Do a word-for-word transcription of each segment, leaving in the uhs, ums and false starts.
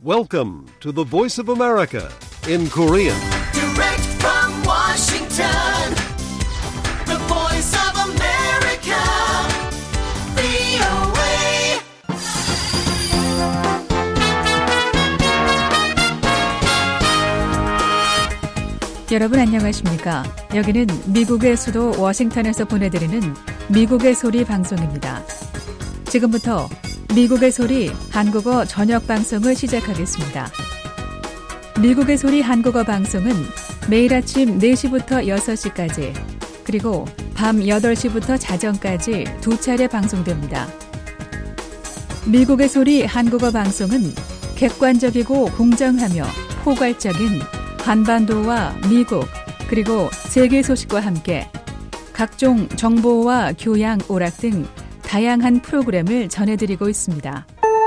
Welcome to the Voice of America in Korean. Direct from Washington, the Voice of America, 브이오에이. 여러분 안녕하십니까? 여기는 미국의 수도 워싱턴에서 보내드리는 미국의 소리 방송입니다. 지금부터 미국의 소리 한국어 저녁 방송을 시작하겠습니다. 미국의 소리 한국어 방송은 매일 아침 네 시부터 여섯 시까지 그리고 밤 여덟 시부터 자정까지 두 차례 방송됩니다. 미국의 소리 한국어 방송은 객관적이고 공정하며 포괄적인 한반도와 미국 그리고 세계 소식과 함께 각종 정보와 교양, 오락 등 다양한 프로그램을 전해드리고 있습니다.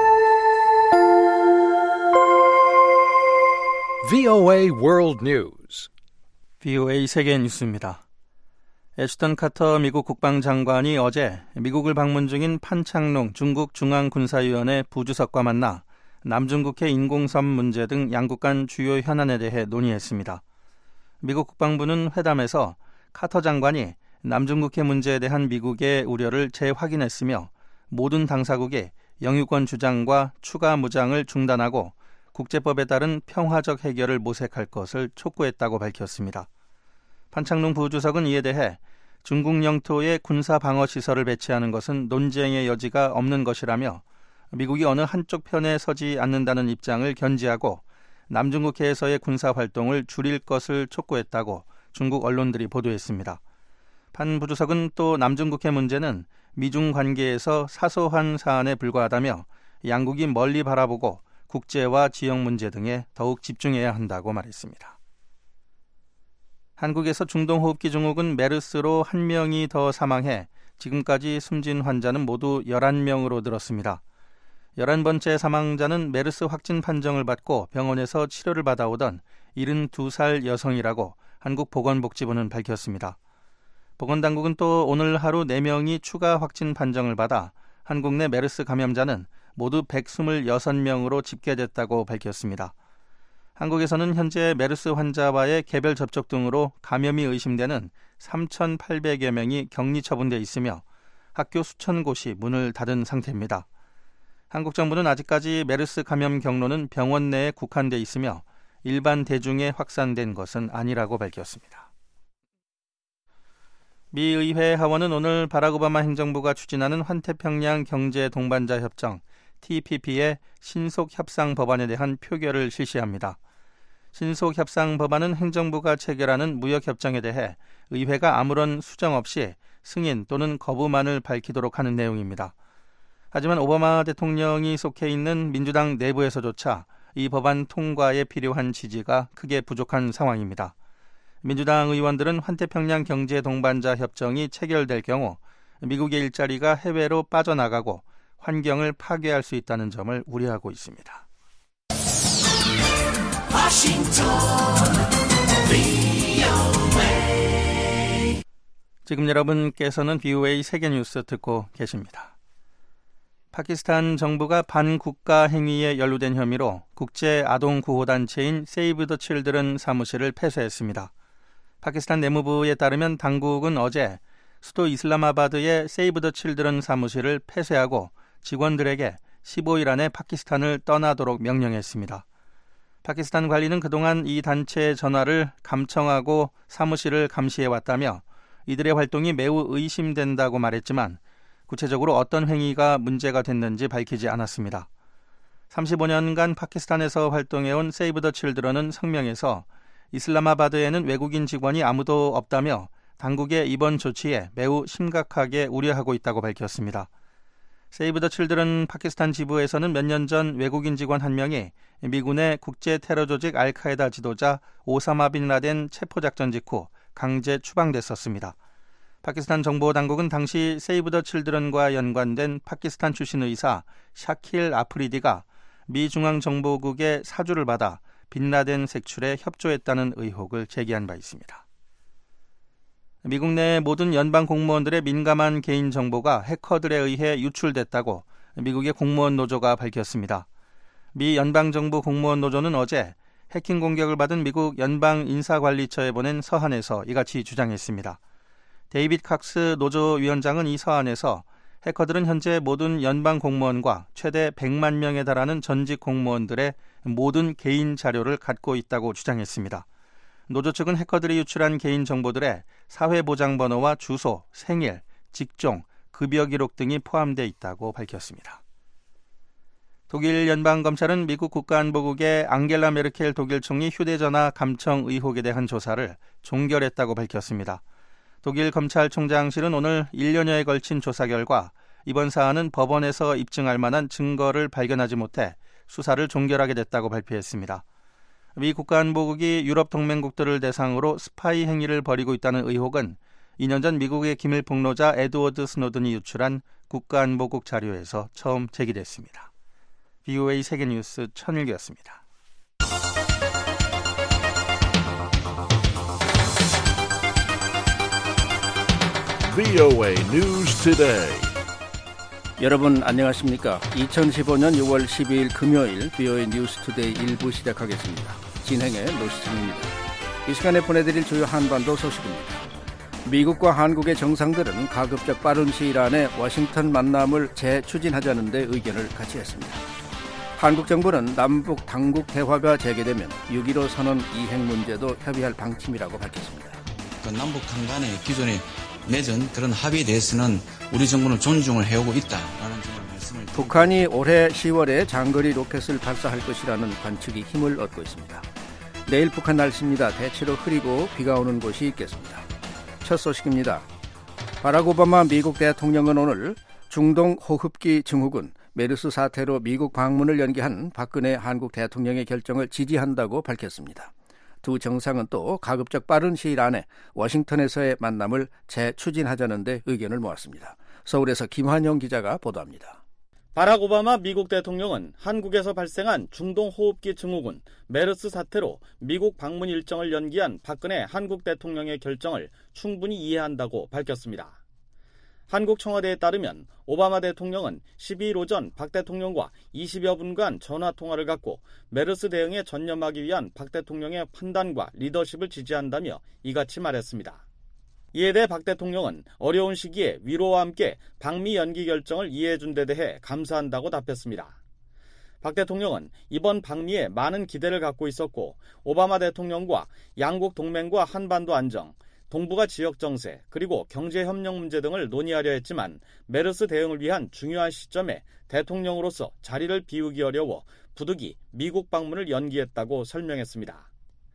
브이오에이 World News. 브이오에이 세계 뉴스입니다. 애슈턴 카터 미국 국방장관이 어제 미국을 방문 중인 판창농 중국 중앙군사위원회 부주석과 만나 남중국해 인공섬 문제 등 양국 간 주요 현안에 대해 논의했습니다. 미국 국방부는 회담에서 카터 장관이 남중국해 문제에 대한 미국의 우려를 재확인했으며 모든 당사국이 영유권 주장과 추가 무장을 중단하고 국제법에 따른 평화적 해결을 모색할 것을 촉구했다고 밝혔습니다. 판창농 부주석은 이에 대해 중국 영토에 군사 방어 시설을 배치하는 것은 논쟁의 여지가 없는 것이라며 미국이 어느 한쪽 편에 서지 않는다는 입장을 견지하고 남중국해에서의 군사 활동을 줄일 것을 촉구했다고 중국 언론들이 보도했습니다. 판 부주석은 또 남중국해 문제는 미중 관계에서 사소한 사안에 불과하다며 양국이 멀리 바라보고 국제와 지역 문제 등에 더욱 집중해야 한다고 말했습니다. 한국에서 중동호흡기 증후군 메르스로 한 명이 더 사망해 지금까지 숨진 환자는 모두 열한 명으로 늘었습니다. 열한 번째 사망자는 메르스 확진 판정을 받고 병원에서 치료를 받아오던 일흔두 살 여성이라고 한국보건복지부는 밝혔습니다. 보건당국은 또 오늘 하루 네 명이 추가 확진 판정을 받아 한국 내 메르스 감염자는 모두 백이십육 명으로 집계됐다고 밝혔습니다. 한국에서는 현재 메르스 환자와의 개별 접촉 등으로 감염이 의심되는 삼천팔백여 명이 격리 처분돼 있으며 학교 수천 곳이 문을 닫은 상태입니다. 한국 정부는 아직까지 메르스 감염 경로는 병원 내에 국한돼 있으며 일반 대중에 확산된 것은 아니라고 밝혔습니다. 미 의회 하원은 오늘 바락 오바마 행정부가 추진하는 환태평양 경제 동반자 협정 티피피의 신속 협상 법안에 대한 표결을 실시합니다. 신속 협상 법안은 행정부가 체결하는 무역 협정에 대해 의회가 아무런 수정 없이 승인 또는 거부만을 밝히도록 하는 내용입니다. 하지만 오바마 대통령이 속해 있는 민주당 내부에서조차 이 법안 통과에 필요한 지지가 크게 부족한 상황입니다. 민주당 의원들은 환태평양 경제 동반자 협정이 체결될 경우 미국의 일자리가 해외로 빠져나가고 환경을 파괴할 수 있다는 점을 우려하고 있습니다. 워싱턴, 브이오에이. 지금 여러분께서는 브이오에이 세계뉴스 듣고 계십니다. 파키스탄 정부가 반국가 행위에 연루된 혐의로 국제 아동 구호단체인 세이브 더 칠드런 사무실을 폐쇄했습니다. 파키스탄 내무부에 따르면 당국은 어제 수도 이슬라마바드의 세이브 더 칠드런 사무실을 폐쇄하고 직원들에게 십오 일 안에 파키스탄을 떠나도록 명령했습니다. 파키스탄 관리는 그동안 이 단체의 전화를 감청하고 사무실을 감시해왔다며 이들의 활동이 매우 의심된다고 말했지만 구체적으로 어떤 행위가 문제가 됐는지 밝히지 않았습니다. 삼십오 년간 파키스탄에서 활동해온 세이브 더 칠드런은 성명에서 이슬라마바드에는 외국인 직원이 아무도 없다며 당국의 이번 조치에 매우 심각하게 우려하고 있다고 밝혔습니다. 세이브 더 칠드런 파키스탄 지부에서는 몇 년 전 외국인 직원 한 명이 미군의 국제 테러 조직 알카에다 지도자 오사마 빈 라덴 체포작전 직후 강제 추방됐었습니다. 파키스탄 정보당국은 당시 세이브 더 칠드런과 연관된 파키스탄 출신 의사 샤킬 아프리디가 미 중앙정보국의 사주를 받아 빈라덴 색출에 협조했다는 의혹을 제기한 바 있습니다. 미국 내 모든 연방 공무원들의 민감한 개인정보가 해커들에 의해 유출됐다고 미국의 공무원 노조가 밝혔습니다. 미 연방정부 공무원 노조는 어제 해킹 공격을 받은 미국 연방인사관리처에 보낸 서한에서 이같이 주장했습니다. 데이빗 칵스 노조위원장은 이 서한에서 해커들은 현재 모든 연방 공무원과 최대 백만 명에 달하는 전직 공무원들의 모든 개인 자료를 갖고 있다고 주장했습니다. 노조 측은 해커들이 유출한 개인 정보들에 사회보장번호와 주소, 생일, 직종, 급여 기록 등이 포함되어 있다고 밝혔습니다. 독일 연방검찰은 미국 국가안보국의 앙겔라 메르켈 독일 총리 휴대전화 감청 의혹에 대한 조사를 종결했다고 밝혔습니다. 독일 검찰총장실은 오늘 일 년여에 걸친 조사 결과 이번 사안은 법원에서 입증할 만한 증거를 발견하지 못해 수사를 종결하게 됐다고 발표했습니다. 미 국가안보국이 유럽 동맹국들을 대상으로 스파이 행위를 벌이고 있다는 의혹은 이 년 전 미국의 기밀 폭로자 에드워드 스노든이 유출한 국가안보국 자료에서 처음 제기됐습니다. 브이오에이 세계뉴스 천일기였습니다. 브이오에이 News Today. 여러분 안녕하십니까? 이천십오년 유월 십이일 금요일 브이오에이 뉴스 투데이 일 부 시작하겠습니다. 진행의 노시창입니다. 이 시간에 보내드릴 주요 한반도 소식입니다. 미국과 한국의 정상들은 가급적 빠른 시일 안에 워싱턴 만남을 재추진하자는 데 의견을 같이 했습니다. 한국 정부는 남북 당국 대화가 재개되면 육점일오 선언 이행 문제도 협의할 방침이라고 밝혔습니다. 그 남북한 간의 기존에 맺은 그런 합의에 대해서는 우리 정부는 존중을 해오고 있다라는 점을 말씀을 드립니다. 북한이 올해 시월에 장거리 로켓을 발사할 것이라는 관측이 힘을 얻고 있습니다. 내일 북한 날씨입니다. 대체로 흐리고 비가 오는 곳이 있겠습니다. 첫 소식입니다. 바락 오바마 미국 대통령은 오늘 중동 호흡기 증후군 메르스 사태로 미국 방문을 연기한 박근혜 한국 대통령의 결정을 지지한다고 밝혔습니다. 두 정상은 또 가급적 빠른 시일 안에 워싱턴에서의 만남을 재추진하자는 데 의견을 모았습니다. 서울에서 김환영 기자가 보도합니다. 바락 오바마 미국 대통령은 한국에서 발생한 중동 호흡기 증후군 메르스 사태로 미국 방문 일정을 연기한 박근혜 한국 대통령의 결정을 충분히 이해한다고 밝혔습니다. 한국 청와대에 따르면 오바마 대통령은 십이일 오전 박 대통령과 이십여 분간 전화통화를 갖고 메르스 대응에 전념하기 위한 박 대통령의 판단과 리더십을 지지한다며 이같이 말했습니다. 이에 대해 박 대통령은 어려운 시기에 위로와 함께 방미 연기 결정을 이해해준 데 대해 감사한다고 답했습니다. 박 대통령은 이번 방미에 많은 기대를 갖고 있었고 오바마 대통령과 양국 동맹과 한반도 안정, 동북아 지역 정세, 그리고 경제협력 문제 등을 논의하려 했지만 메르스 대응을 위한 중요한 시점에 대통령으로서 자리를 비우기 어려워 부득이 미국 방문을 연기했다고 설명했습니다.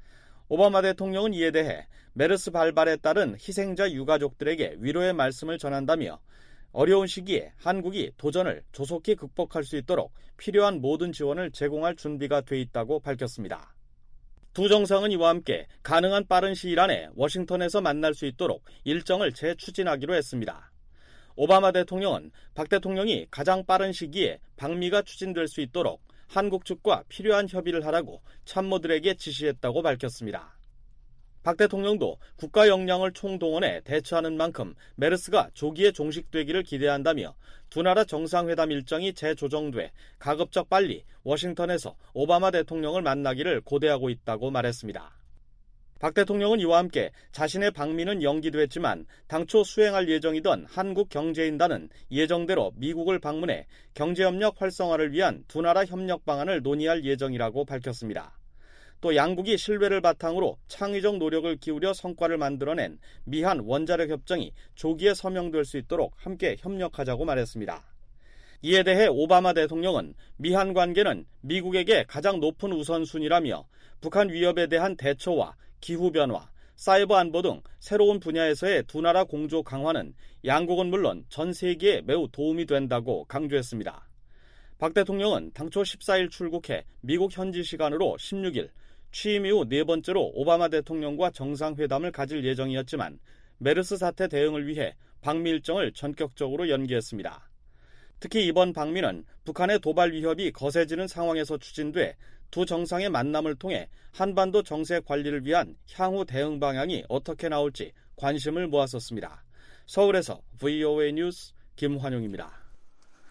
오바마 대통령은 이에 대해 메르스 발발에 따른 희생자 유가족들에게 위로의 말씀을 전한다며 어려운 시기에 한국이 도전을 조속히 극복할 수 있도록 필요한 모든 지원을 제공할 준비가 돼 있다고 밝혔습니다. 두 정상은 이와 함께 가능한 빠른 시일 안에 워싱턴에서 만날 수 있도록 일정을 재추진하기로 했습니다. 오바마 대통령은 박 대통령이 가장 빠른 시기에 방미가 추진될 수 있도록 한국 측과 필요한 협의를 하라고 참모들에게 지시했다고 밝혔습니다. 박 대통령도 국가 역량을 총동원해 대처하는 만큼 메르스가 조기에 종식되기를 기대한다며 두 나라 정상회담 일정이 재조정돼 가급적 빨리 워싱턴에서 오바마 대통령을 만나기를 고대하고 있다고 말했습니다. 박 대통령은 이와 함께 자신의 방미는 연기됐지만 당초 수행할 예정이던 한국경제인단은 예정대로 미국을 방문해 경제협력 활성화를 위한 두 나라 협력 방안을 논의할 예정이라고 밝혔습니다. 또 양국이 신뢰를 바탕으로 창의적 노력을 기울여 성과를 만들어낸 미한 원자력 협정이 조기에 서명될 수 있도록 함께 협력하자고 말했습니다. 이에 대해 오바마 대통령은 미한 관계는 미국에게 가장 높은 우선순위라며 북한 위협에 대한 대처와 기후변화, 사이버 안보 등 새로운 분야에서의 두 나라 공조 강화는 양국은 물론 전 세계에 매우 도움이 된다고 강조했습니다. 박 대통령은 당초 십사일 출국해 미국 현지 시간으로 십육일 취임 이후 네 번째로 오바마 대통령과 정상회담을 가질 예정이었지만 메르스 사태 대응을 위해 방미 일정을 전격적으로 연기했습니다. 특히 이번 방미는 북한의 도발 위협이 거세지는 상황에서 추진돼 두 정상의 만남을 통해 한반도 정세 관리를 위한 향후 대응 방향이 어떻게 나올지 관심을 모았었습니다. 서울에서 브이오에이 뉴스 김환용입니다.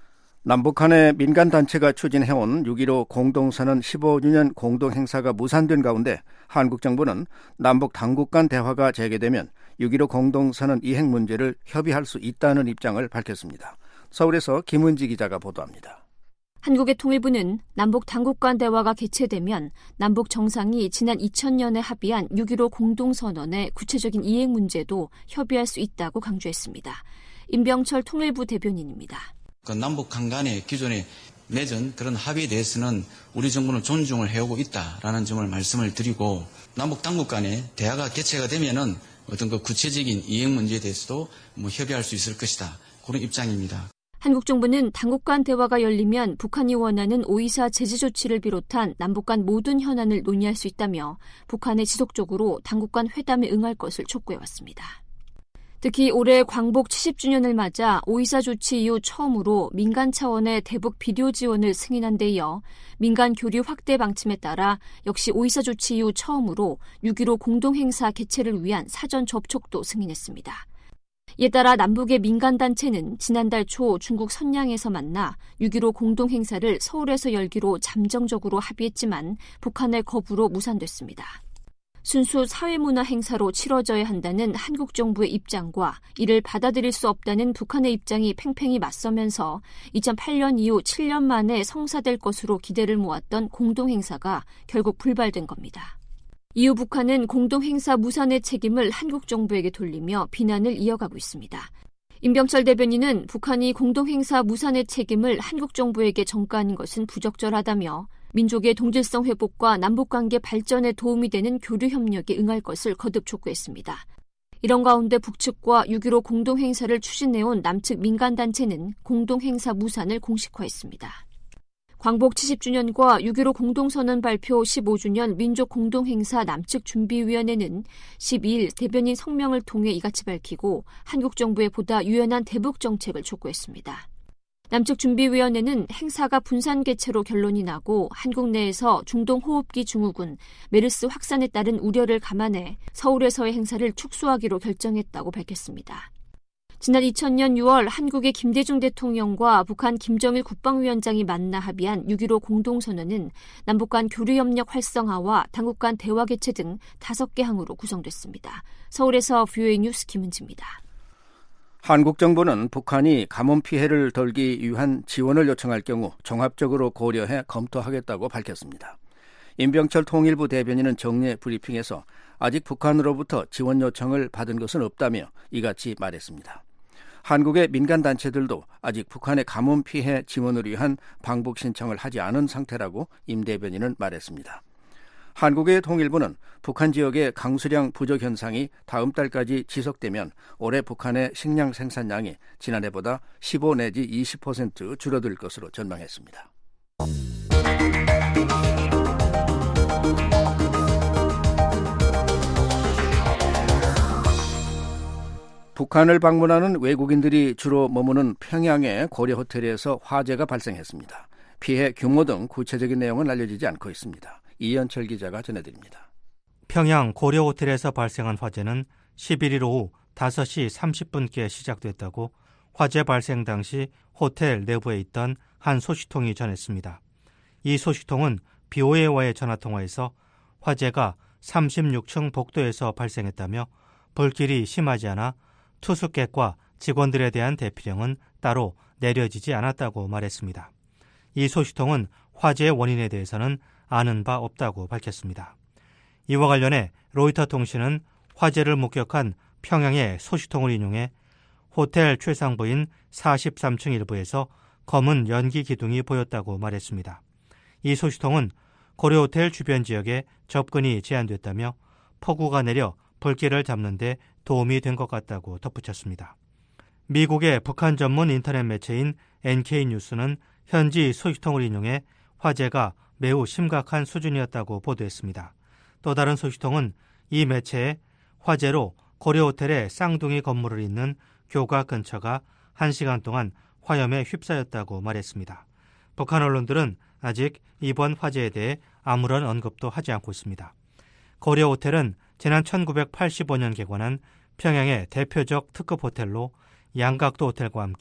남북한의 민간단체가 추진해온 육점일오 공동선언 십오 주년 공동행사가 무산된 가운데 한국 정부는 남북 당국 간 대화가 재개되면 육점일오 공동선언 이행 문제를 협의할 수 있다는 입장을 밝혔습니다. 서울에서 김은지 기자가 보도합니다. 한국의 통일부는 남북 당국 간 대화가 개최되면 남북 정상이 지난 이천 년에 합의한 육점일오 공동선언의 구체적인 이행 문제도 협의할 수 있다고 강조했습니다. 임병철 통일부 대변인입니다. 그 남북한 간의 기존에 맺은 그런 합의에 대해서는 우리 정부는 존중을 해오고 있다라는 점을 말씀을 드리고 남북 당국 간의 대화가 개최가 되면은 어떤 그 구체적인 이행 문제에 대해서도 뭐 협의할 수 있을 것이다. 그런 입장입니다. 한국 정부는 당국 간 대화가 열리면 북한이 원하는 오이사 제재 조치를 비롯한 남북 간 모든 현안을 논의할 수 있다며 북한에 지속적으로 당국 간 회담에 응할 것을 촉구해왔습니다. 특히 올해 광복 칠십 주년을 맞아 오이사 조치 이후 처음으로 민간 차원의 대북 비료 지원을 승인한 데 이어 민간 교류 확대 방침에 따라 역시 오이사 조치 이후 처음으로 육점일오 공동행사 개최를 위한 사전 접촉도 승인했습니다. 이에 따라 남북의 민간단체는 지난달 초 중국 선양에서 만나 육점일오 공동행사를 서울에서 열기로 잠정적으로 합의했지만 북한의 거부로 무산됐습니다. 순수 사회문화 행사로 치러져야 한다는 한국 정부의 입장과 이를 받아들일 수 없다는 북한의 입장이 팽팽히 맞서면서 이천팔 년 이후 칠 년 만에 성사될 것으로 기대를 모았던 공동행사가 결국 불발된 겁니다. 이후 북한은 공동행사 무산의 책임을 한국 정부에게 돌리며 비난을 이어가고 있습니다. 임병철 대변인은 북한이 공동행사 무산의 책임을 한국 정부에게 전가하는 것은 부적절하다며 민족의 동질성 회복과 남북관계 발전에 도움이 되는 교류협력에 응할 것을 거듭 촉구했습니다. 이런 가운데 북측과 육점일오 공동행사를 추진해온 남측 민간단체는 공동행사 무산을 공식화했습니다. 광복 칠십 주년과 육점일오 공동선언 발표 십오 주년 민족공동행사 남측 준비위원회는 십이 일 대변인 성명을 통해 이같이 밝히고 한국 정부의 보다 유연한 대북 정책을 촉구했습니다. 남측 준비위원회는 행사가 분산 개최로 결론이 나고 한국 내에서 중동호흡기 증후군, 메르스 확산에 따른 우려를 감안해 서울에서의 행사를 축소하기로 결정했다고 밝혔습니다. 지난 이천 년 유월 한국의 김대중 대통령과 북한 김정일 국방위원장이 만나 합의한 육점일오 공동선언은 남북 간 교류협력 활성화와 당국 간 대화 개최 등 다섯 개 항으로 구성됐습니다. 서울에서 브이오에이 뉴스 김은지입니다. 한국 정부는 북한이 가뭄 피해를 덜기 위한 지원을 요청할 경우 종합적으로 고려해 검토하겠다고 밝혔습니다. 임병철 통일부 대변인은 정례 브리핑에서 아직 북한으로부터 지원 요청을 받은 것은 없다며 이같이 말했습니다. 한국의 민간단체들도 아직 북한의 가뭄 피해 지원을 위한 방북 신청을 하지 않은 상태라고 임 대변인은 말했습니다. 한국의 통일부는 북한 지역의 강수량 부족 현상이 다음 달까지 지속되면 올해 북한의 식량 생산량이 지난해보다 십오 내지 이십 퍼센트 줄어들 것으로 전망했습니다. 북한을 방문하는 외국인들이 주로 머무는 평양의 고려 호텔에서 화재가 발생했습니다. 피해 규모 등 구체적인 내용은 알려지지 않고 있습니다. 이현철 기자가 전해드립니다. 평양 고려 호텔에서 발생한 화재는 십일 일 오후 다섯 시 삼십 분께 시작됐다고 화재 발생 당시 호텔 내부에 있던 한 소식통이 전했습니다. 이 소식통은 비오에이와의 전화통화에서 화재가 삼십육 층 복도에서 발생했다며 불길이 심하지 않아 투숙객과 직원들에 대한 대피령은 따로 내려지지 않았다고 말했습니다. 이 소식통은 화재의 원인에 대해서는 아는 바 없다고 밝혔습니다. 이와 관련해 로이터 통신은 화재를 목격한 평양의 소식통을 인용해 호텔 최상부인 사십삼 층 일부에서 검은 연기 기둥이 보였다고 말했습니다. 이 소식통은 고려호텔 주변 지역에 접근이 제한됐다며 폭우가 내려 불길을 잡는 데 도움이 된 것 같다고 덧붙였습니다. 미국의 북한 전문 인터넷 매체인 엔케이뉴스는 현지 소식통을 인용해 화재가 매우 심각한 수준이었다고 보도했습니다. 또 다른 소식통은 이 매체에 화재로 고려호텔의 쌍둥이 건물을 잇는 교각 근처가 한 시간 동안 화염에 휩싸였다고 말했습니다. 북한 언론들은 아직 이번 화재에 대해 아무런 언급도 하지 않고 있습니다. 고려호텔은 지난 천구백팔십오 년 개관한 평양의 대표적 특급 호텔로 양각도 호텔과 함께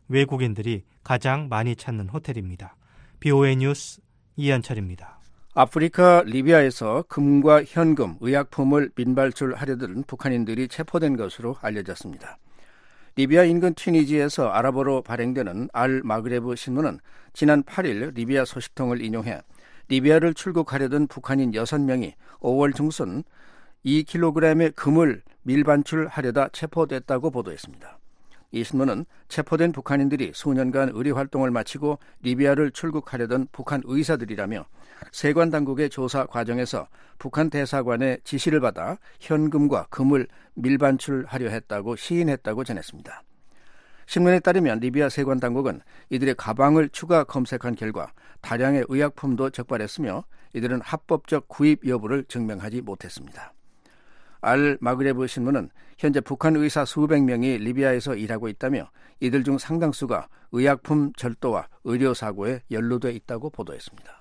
외국인들이 가장 많이 찾는 호텔입니다. 비오에이 뉴스 이한철입니다. 아프리카 리비아에서 금과 현금, 의약품을 민발출하려던 북한인들이 체포된 것으로 알려졌습니다. 리비아 인근 튀니지에서 아랍어로 발행되는 알 마그레브 신문은 지난 팔 일 리비아 소식통을 인용해 리비아를 출국하려던 북한인 여섯 명이 오월 중순 이 킬로그램의 금을 밀반출하려다 체포됐다고 보도했습니다. 이 신문은 체포된 북한인들이 수년간 의료활동을 마치고 리비아를 출국하려던 북한 의사들이라며 세관 당국의 조사 과정에서 북한 대사관의 지시를 받아 현금과 금을 밀반출하려 했다고 시인했다고 전했습니다. 신문에 따르면 리비아 세관 당국은 이들의 가방을 추가 검색한 결과 다량의 의약품도 적발했으며 이들은 합법적 구입 여부를 증명하지 못했습니다. 알 마그레브 신문은 현재 북한 의사 수백 명이 리비아에서 일하고 있다며 이들 중 상당수가 의약품 절도와 의료사고에 연루돼 있다고 보도했습니다.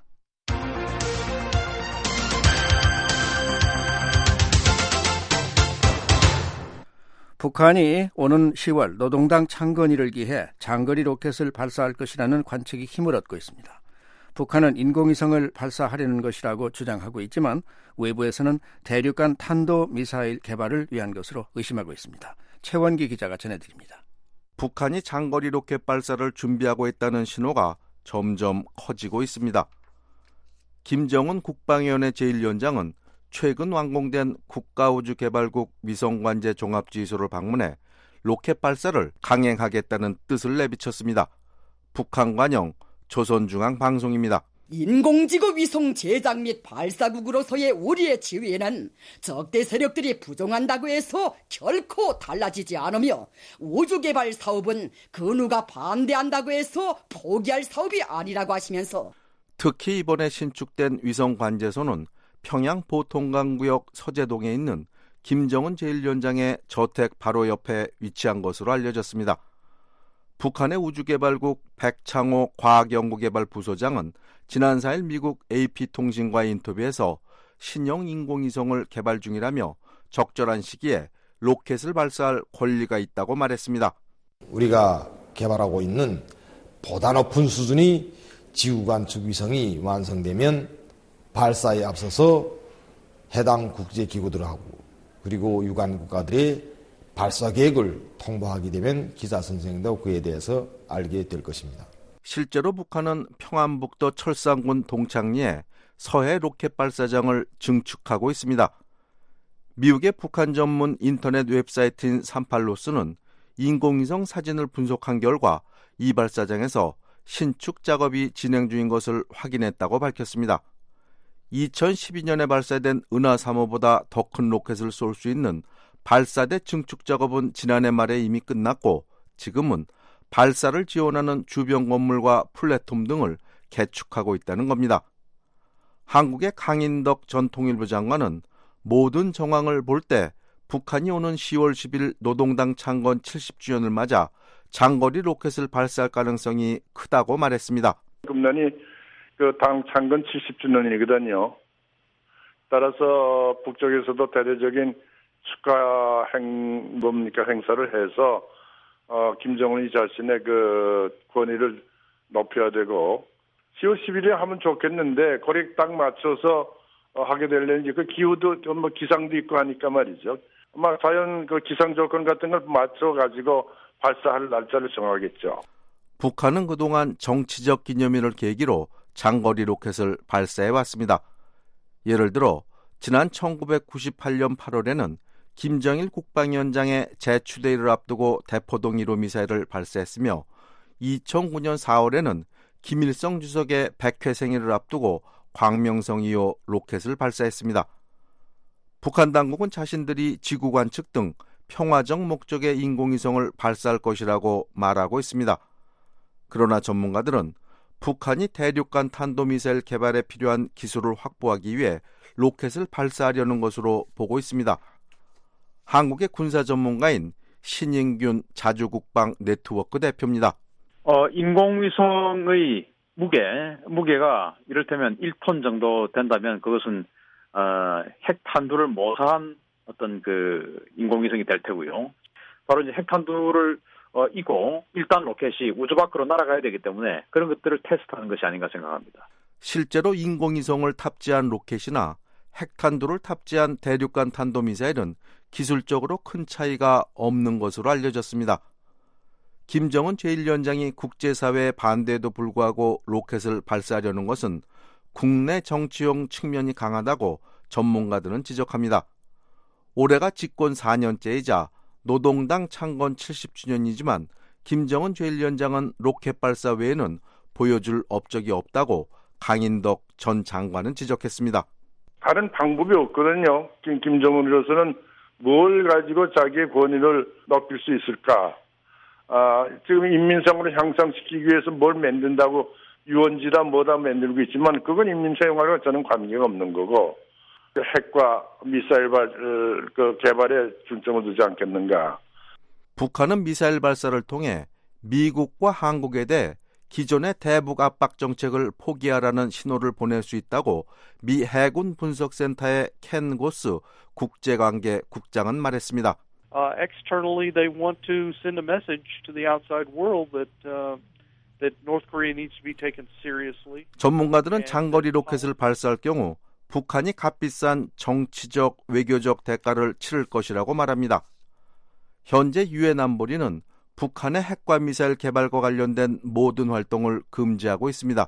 북한이 오는 시월 노동당 창건일을 기해 장거리 로켓을 발사할 것이라는 관측이 힘을 얻고 있습니다. 북한은 인공위성을 발사하려는 것이라고 주장하고 있지만 외부에서는 대륙간 탄도미사일 개발을 위한 것으로 의심하고 있습니다. 최원기 기자가 전해드립니다. 북한이 장거리 로켓 발사를 준비하고 있다는 신호가 점점 커지고 있습니다. 김정은 국방위원회 제일 위원장은 최근 완공된 국가우주개발국 위성관제 종합지휘소를 방문해 로켓 발사를 강행하겠다는 뜻을 내비쳤습니다. 북한 관영 조선중앙방송입니다. 인공지구 위성 제작 및 발사국으로서의 우리의 지위에는 적대 세력들이 부정한다고 해서 결코 달라지지 않으며 우주개발 사업은 그 누가 반대한다고 해서 포기할 사업이 아니라고 하시면서 특히 이번에 신축된 위성관제소는 평양 보통강구역 서재동에 있는 김정은 제일 위원장의 저택 바로 옆에 위치한 것으로 알려졌습니다. 북한의 우주개발국 백창호 과학연구개발부소장은 지난 사 일 미국 에이피통신과의 인터뷰에서 신형 인공위성을 개발 중이라며 적절한 시기에 로켓을 발사할 권리가 있다고 말했습니다. 우리가 개발하고 있는 보다 높은 수준의 지구관측 위성이 완성되면 발사에 앞서서 해당 국제기구들하고 그리고 유관 국가들의 발사 계획을 통보하게 되면 기자 선생도 그에 대해서 알게 될 것입니다. 실제로 북한은 평안북도 철산군 동창리에 서해 로켓 발사장을 증축하고 있습니다. 미국의 북한 전문 인터넷 웹사이트인 삼팔로스는 인공위성 사진을 분석한 결과 이 발사장에서 신축 작업이 진행 중인 것을 확인했다고 밝혔습니다. 이천십이 년에 발사된 은하 삼 호보다 더 큰 로켓을 쏠 수 있는 발사대 증축 작업은 지난해 말에 이미 끝났고 지금은 발사를 지원하는 주변 건물과 플랫폼 등을 개축하고 있다는 겁니다. 한국의 강인덕 전 통일부 장관은 모든 정황을 볼 때 북한이 오는 시월 십일 노동당 창건 칠십 주년을 맞아 장거리 로켓을 발사할 가능성이 크다고 말했습니다. 금년이 그 당 창건 칠십 주년이거든요. 따라서 북쪽에서도 대대적인 축하 행 뭡니까 행사를 해서 어, 김정은이 자신의 그 권위를 높여야 되고 시월 십일에 하면 좋겠는데 거기 딱 맞춰서 어, 하게 되려니 그 기후도 좀 뭐 기상도 있고 하니까 말이죠. 아마 자연 그 기상 조건 같은 걸 맞춰 가지고 발사할 날짜를 정하겠죠. 북한은 그동안 정치적 기념일을 계기로 장거리 로켓을 발사해 왔습니다. 예를 들어 지난 천구백구십팔 년 팔월에는 김정일 국방위원장의 제추대회를 앞두고 대포동 일 호 미사일을 발사했으며 이천구 년 사월에는 김일성 주석의 백 회 생일을 앞두고 광명성 이 호 로켓을 발사했습니다. 북한 당국은 자신들이 지구 관측 등 평화적 목적의 인공위성을 발사할 것이라고 말하고 있습니다. 그러나 전문가들은 북한이 대륙간 탄도미사일 개발에 필요한 기술을 확보하기 위해 로켓을 발사하려는 것으로 보고 있습니다. 한국의 군사 전문가인 신인균 자주국방 네트워크 대표입니다. 어, 인공위성의 무게, 무게가 이를테면 일 톤 정도 된다면 그것은 어, 핵탄두를 모사한 어떤 그 인공위성이 될 테고요. 바로 이제 핵탄두를 어, 이고 일단 로켓이 우주 밖으로 날아가야 되기 때문에 그런 것들을 테스트하는 것이 아닌가 생각합니다. 실제로 인공위성을 탑재한 로켓이나 핵탄두를 탑재한 대륙간 탄도미사일은 기술적으로 큰 차이가 없는 것으로 알려졌습니다. 김정은 제일 위원장이 국제사회의 반대에도 불구하고 로켓을 발사하려는 것은 국내 정치용 측면이 강하다고 전문가들은 지적합니다. 올해가 집권 사 년째이자 노동당 창건 칠십 주년이지만 김정은 제일 위원장은 로켓 발사 외에는 보여줄 업적이 없다고 강인덕 전 장관은 지적했습니다. 다른 방법이 없거든요. 김, 김정은으로서는 뭘 가지고 자기의 권위를 높일 수 있을까? 아, 지금 인민상으로 향상시키기 위해서 뭘 만든다고 유원지다 뭐다 만들고 있지만 그건 인민사용하고 저는 관계가 없는 거고 핵과 미사일 발, 그 개발에 중점을 두지 않겠는가. 북한은 미사일 발사를 통해 미국과 한국에 대해 기존의 대북 압박 정책을 포기하라는 신호를 보낼 수 있다고 미 해군 분석센터의 켄 고스 국제관계 국장은 말했습니다. Uh, externally, they want to send a message to the outside world that uh, that North Korea needs to be taken seriously. 전문가들은 장거리 로켓을 발사할 경우 북한이 값비싼 정치적, 외교적 대가를 치를 것이라고 말합니다. 현재 유엔 안보리는 북한의 핵과 미사일 개발과 관련된 모든 활동을 금지하고 있습니다.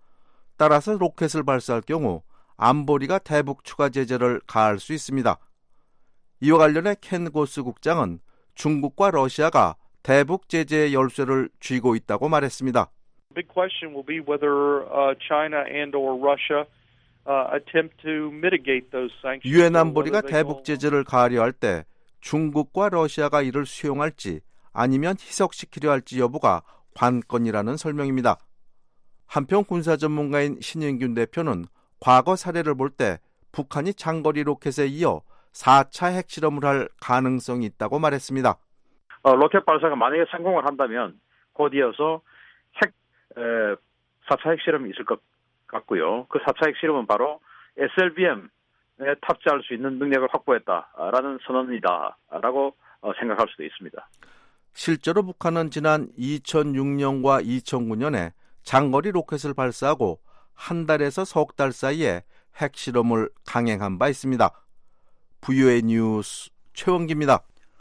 따라서 로켓을 발사할 경우 안보리가 대북 추가 제재를 가할 수 있습니다. 이와 관련해 켄 고스 국장은 중국과 러시아가 대북 제재의 열쇠를 쥐고 있다고 말했습니다. Big question will be whether uh, China and or Russia uh, attempt to mitigate those sanctions. 유엔 안보리가 대북 제재를 가하려 할 때 중국과 러시아가 이를 수용할지 아니면 희석시키려 할지 여부가 관건이라는 설명입니다. 한편 군사 전문가인 신영균 대표는 과거 사례를 볼 때 북한이 장거리 로켓에 이어 사 차 핵실험을 할 가능성이 있다고 말했습니다. 어, 로켓 발사가 만약에 성공을 한다면 곧 이어서 핵, 에, 사 차 핵실험이 있을 것 같고요. 그 사 차 핵실험은 바로 에스엘비엠에 탑재할 수 있는 능력을 확보했다라는 선언이다라고 어, 생각할 수도 있습니다. 실제로 북한은 지난 이천육 년과 이천구 년에 장거리 로켓을 발사하고 한 달에서 석 달 사이에 핵실험을 강행한 바 있습니다. 브이오에이 뉴스 최원기입니다.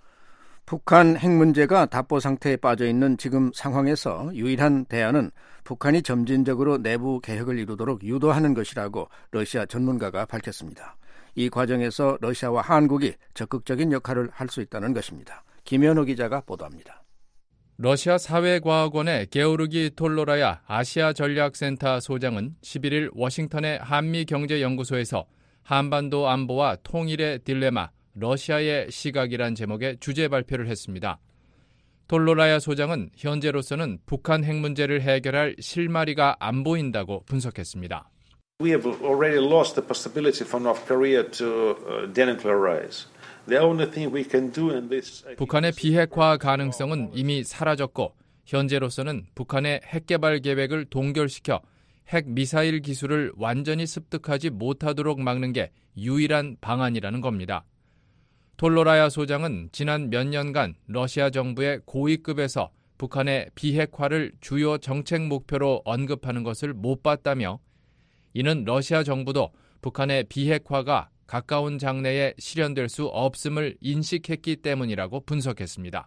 북한 핵 문제가 답보 상태에 빠져 있는 지금 상황에서 유일한 대안은 북한이 점진적으로 내부 개혁을 이루도록 유도하는 것이라고 러시아 전문가가 밝혔습니다. 이 과정에서 러시아와 한국이 적극적인 역할을 할 수 있다는 것입니다. 김현호 기자가 보도합니다. 러시아 사회과학원의 게오르기 톨로라야 아시아 전략센터 소장은 십일 일 워싱턴의 한미경제연구소에서 한반도 안보와 통일의 딜레마, 러시아의 시각이란 제목의 주제 발표를 했습니다. 톨로라야 소장은 현재로서는 북한 핵 문제를 해결할 실마리가 안 보인다고 분석했습니다. We have already lost the possibility for North Korea to denuclearize. The only thing we can do in this 북한의 비핵화 가능성은 이미 사라졌고 현재로서는 북한의 핵 개발 계획을 동결시켜 핵 미사일 기술을 완전히 습득하지 못하도록 막는 게 유일한 방안이라는 겁니다. 톨로라야 소장은 지난 몇 년간 러시아 정부의 고위급에서 북한의 비핵화를 주요 정책 목표로 언급하는 것을 못 봤다며 이는 러시아 정부도 북한의 비핵화가 가까운 장래에 실현될 수 없음을 인식했기 때문이라고 분석했습니다.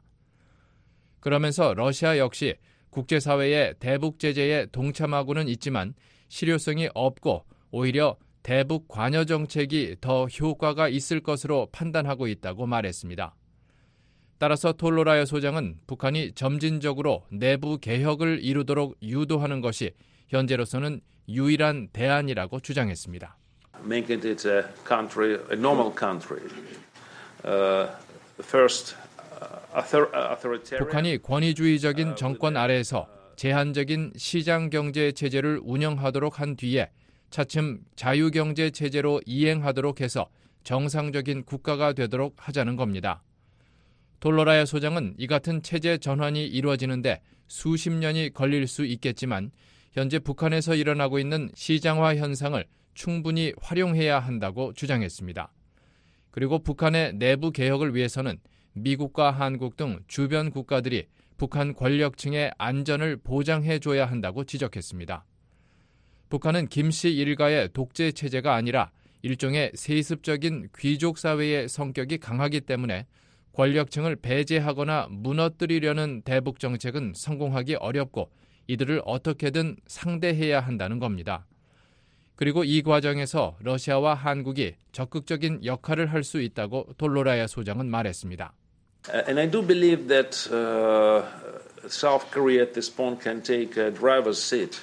그러면서 러시아 역시 국제사회의 대북 제재에 동참하고는 있지만 실효성이 없고 오히려 대북 관여 정책이 더 효과가 있을 것으로 판단하고 있다고 말했습니다. 따라서 톨로라야 소장은 북한이 점진적으로 내부 개혁을 이루도록 유도하는 것이 현재로서는 유일한 대안이라고 주장했습니다. Make it a country, a normal country. Uh, first, uh, 북한이 권위주의적인 정권 아래에서 제한적인 시장 경제 체제를 운영하도록 한 뒤에 차츰 자유경제 체제로 이행하도록 해서 정상적인 국가가 되도록 하자는 겁니다. 톨로라야 소장은 이 같은 체제 전환이 이루어지는데 수십 년이 걸릴 수 있겠지만 현재 북한에서 일어나고 있는 시장화 현상을 충분히 활용해야 한다고 주장했습니다. 그리고 북한의 내부 개혁을 위해서는 미국과 한국 등 주변 국가들이 북한 권력층의 안전을 보장해줘야 한다고 지적했습니다. 북한은 김씨 일가의 독재 체제가 아니라 일종의 세습적인 귀족 사회의 성격이 강하기 때문에 권력층을 배제하거나 무너뜨리려는 대북 정책은 성공하기 어렵고 이들을 어떻게든 상대해야 한다는 겁니다. 그리고 이 과정에서 러시아와 한국이 적극적인 역할을 할 수 있다고 돌로라야 소장은 말했습니다. And I do believe that uh, South Korea at this point can take a driver's seat.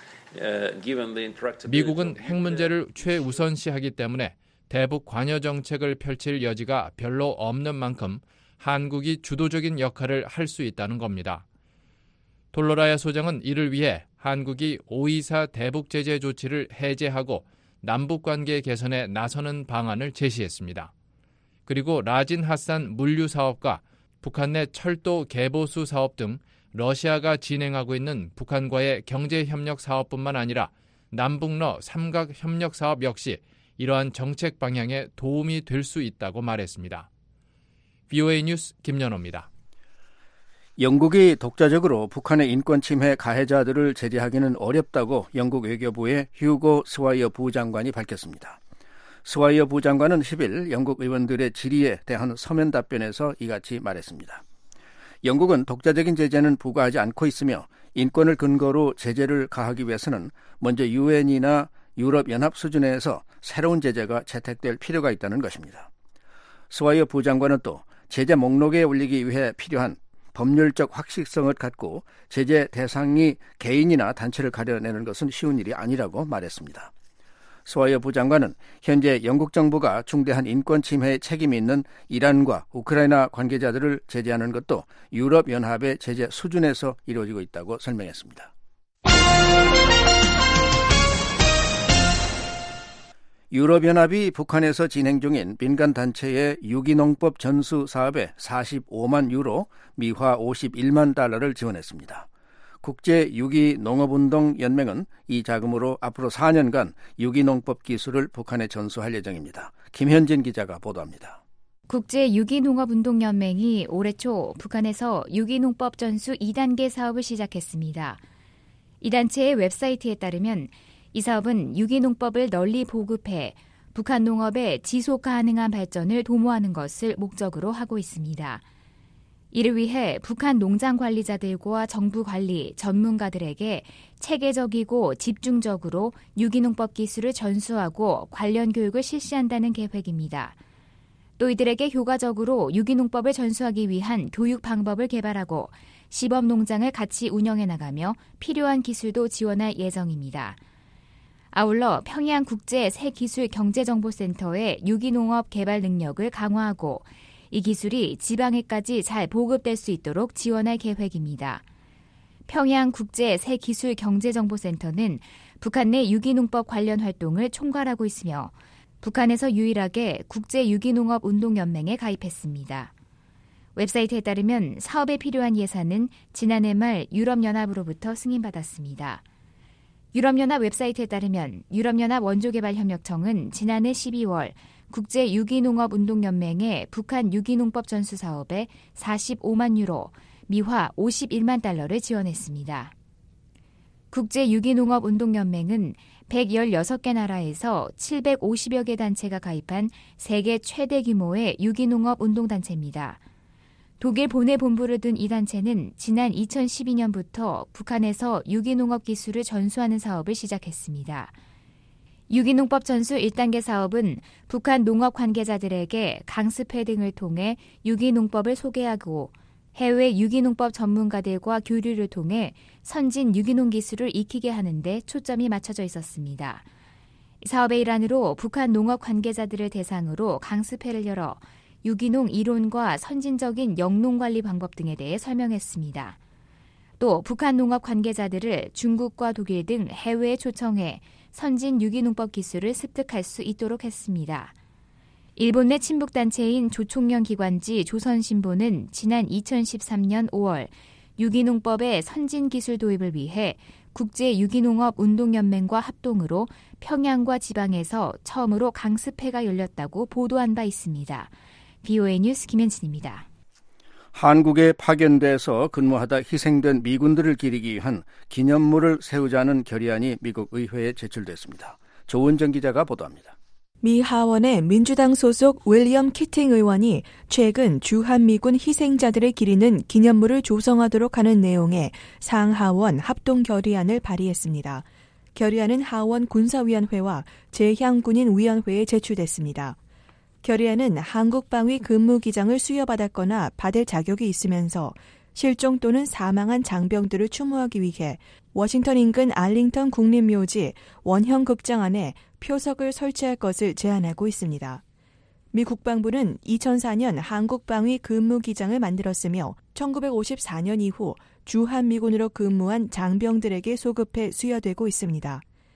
미국은 핵 문제를 최우선시하기 때문에 대북 관여 정책을 펼칠 여지가 별로 없는 만큼 한국이 주도적인 역할을 할 수 있다는 겁니다. 돌로라야 소장은 이를 위해 한국이 오이사 대북 제재 조치를 해제하고 남북관계 개선에 나서는 방안을 제시했습니다. 그리고 라진 하산 물류 사업과 북한 내 철도 개보수 사업 등 러시아가 진행하고 있는 북한과의 경제협력 사업뿐만 아니라 남북러 삼각협력 사업 역시 이러한 정책 방향에 도움이 될 수 있다고 말했습니다. 브이오에이 뉴스 김연호입니다. 영국이 독자적으로 북한의 인권 침해 가해자들을 제재하기는 어렵다고 영국 외교부의 휴고 스와이어 부장관이 밝혔습니다. 스와이어 부장관은 십 일 영국 의원들의 질의에 대한 서면 답변에서 이같이 말했습니다. 영국은 독자적인 제재는 부과하지 않고 있으며 인권을 근거로 제재를 가하기 위해서는 먼저 유엔이나 유럽연합 수준에서 새로운 제재가 채택될 필요가 있다는 것입니다. 스와이어 부장관은 또 제재 목록에 올리기 위해 필요한 법률적 확실성을 갖고 제재 대상이 개인이나 단체를 가려내는 것은 쉬운 일이 아니라고 말했습니다. 스와이어 부장관은 현재 영국 정부가 중대한 인권 침해에 책임이 있는 이란과 우크라이나 관계자들을 제재하는 것도 유럽연합의 제재 수준에서 이루어지고 있다고 설명했습니다. 유럽연합이 북한에서 진행 중인 민간단체의 유기농법 전수 사업에 사십오만 유로, 미화 오십일만 달러를 지원했습니다. 국제유기농업운동연맹은 이 자금으로 앞으로 사 년간 유기농법 기술을 북한에 전수할 예정입니다. 김현진 기자가 보도합니다. 국제유기농업운동연맹이 올해 초 북한에서 유기농법 전수 이 단계 사업을 시작했습니다. 이 단체의 웹사이트에 따르면 이 사업은 유기농법을 널리 보급해 북한 농업의 지속 가능한 발전을 도모하는 것을 목적으로 하고 있습니다. 이를 위해 북한 농장 관리자들과 정부 관리, 전문가들에게 체계적이고 집중적으로 유기농법 기술을 전수하고 관련 교육을 실시한다는 계획입니다. 또 이들에게 효과적으로 유기농법을 전수하기 위한 교육 방법을 개발하고 시범 농장을 같이 운영해 나가며 필요한 기술도 지원할 예정입니다. 아울러 평양 국제 새기술경제정보센터의 유기농업 개발 능력을 강화하고 이 기술이 지방에까지 잘 보급될 수 있도록 지원할 계획입니다. 평양 국제 새기술경제정보센터는 북한 내 유기농법 관련 활동을 총괄하고 있으며 북한에서 유일하게 국제유기농업운동연맹에 가입했습니다. 웹사이트에 따르면 사업에 필요한 예산은 지난해 말 유럽연합으로부터 승인받았습니다. 유럽연합 웹사이트에 따르면 유럽연합 원조개발협력청은 지난해 십이월 국제유기농업운동연맹의 북한 유기농법 전수 사업에 사십오만 유로, 미화 오십일만 달러를 지원했습니다. 국제유기농업운동연맹은 백십육 개 나라에서 칠백오십여 개 단체가 가입한 세계 최대 규모의 유기농업 운동단체입니다. 독일 본회 본부를 둔 이 단체는 지난 이천십이 년부터 북한에서 유기농업 기술을 전수하는 사업을 시작했습니다. 유기농법 전수 일 단계 사업은 북한 농업 관계자들에게 강습회 등을 통해 유기농법을 소개하고 해외 유기농법 전문가들과 교류를 통해 선진 유기농 기술을 익히게 하는 데 초점이 맞춰져 있었습니다. 사업의 일환으로 북한 농업 관계자들을 대상으로 강습회를 열어 유기농 이론과 선진적인 영농 관리 방법 등에 대해 설명했습니다. 또 북한 농업 관계자들을 중국과 독일 등 해외에 초청해 선진 유기농법 기술을 습득할 수 있도록 했습니다. 일본 내 친북단체인 조총련 기관지 조선신보는 지난 이천십삼 년 오월 유기농법의 선진 기술 도입을 위해 국제유기농업운동연맹과 합동으로 평양과 지방에서 처음으로 강습회가 열렸다고 보도한 바 있습니다. 브이오에이 뉴스 김현진입니다. 한국에 파견돼서 근무하다 희생된 미군들을 기리기 위한 기념물을 세우자는 결의안이 미국 의회에 제출됐습니다. 조은정 기자가 보도합니다. 미 하원의 민주당 소속 윌리엄 키팅 의원이 최근 주한미군 희생자들을 기리는 기념물을 조성하도록 하는 내용의 상하원 합동 결의안을 발의했습니다. 결의안은 하원 군사위원회와 재향군인위원회에 제출됐습니다. 결의안은 한국방위 근무기장을 수여받았거나 받을 자격이 있으면서 실종 또는 사망한 장병들을 추모하기 위해 워싱턴 인근 알링턴 국립묘지 원형극장 안에 표석을 설치할 것을 제안하고 있습니다. 미 국방부는 이천사 년 한국방위 근무기장을 만들었으며 천구백오십사 년 이후 주한미군으로 근무한 장병들에게 소급해 수여되고 있습니다.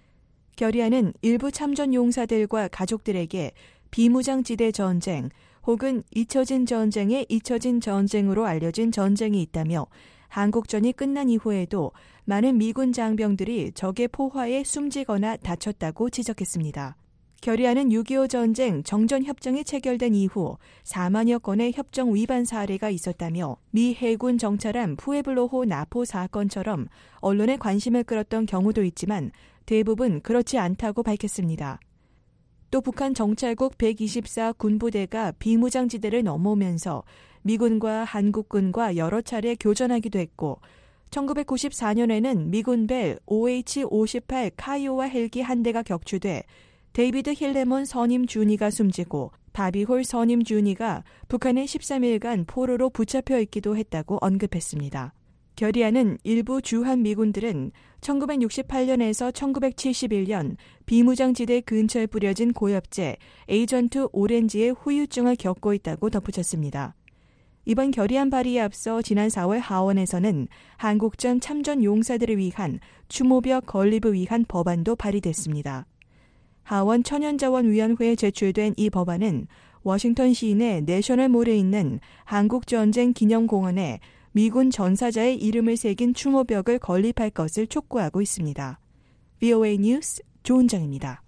결의안은 일부 참전 용사들과 가족들에게 비무장지대 전쟁 혹은 잊혀진 전쟁의 잊혀진 전쟁으로 알려진 전쟁이 있다며 한국전이 끝난 이후에도 많은 미군 장병들이 적의 포화에 숨지거나 다쳤다고 지적했습니다. 결의안은 육이오 전쟁 정전협정이 체결된 이후 사만여 건의 협정 위반 사례가 있었다며 미 해군 정찰함 푸에블로호 나포 사건처럼 언론의 관심을 끌었던 경우도 있지만 대부분 그렇지 않다고 밝혔습니다. 또 북한 정찰국 백이십사 군부대가 비무장지대를 넘어오면서 미군과 한국군과 여러 차례 교전하기도 했고 천구백구십사 년에는 미군배 오에이치 오십팔 카이오와 헬기 한 대가 격추돼 데이비드 힐레몬 선임 준이가 숨지고 바비홀 선임 준이가 북한에 십삼 일간 포로로 붙잡혀 있기도 했다고 언급했습니다. 결의안은 일부 주한미군들은 천구백육십팔 년에서 천구백칠십일 년 비무장지대 근처에 뿌려진 고엽제 에이전트 오렌지의 후유증을 겪고 있다고 덧붙였습니다. 이번 결의안 발의에 앞서 지난 사월 하원에서는 한국전 참전 용사들을 위한 추모벽 건립을 위한 법안도 발의됐습니다. 하원 천연자원위원회에 제출된 이 법안은 워싱턴 시내 내셔널몰에 있는 한국전쟁 기념공원에 미군 전사자의 이름을 새긴 추모벽을 건립할 것을 촉구하고 있습니다. 브이오에이 뉴스 조은정입니다.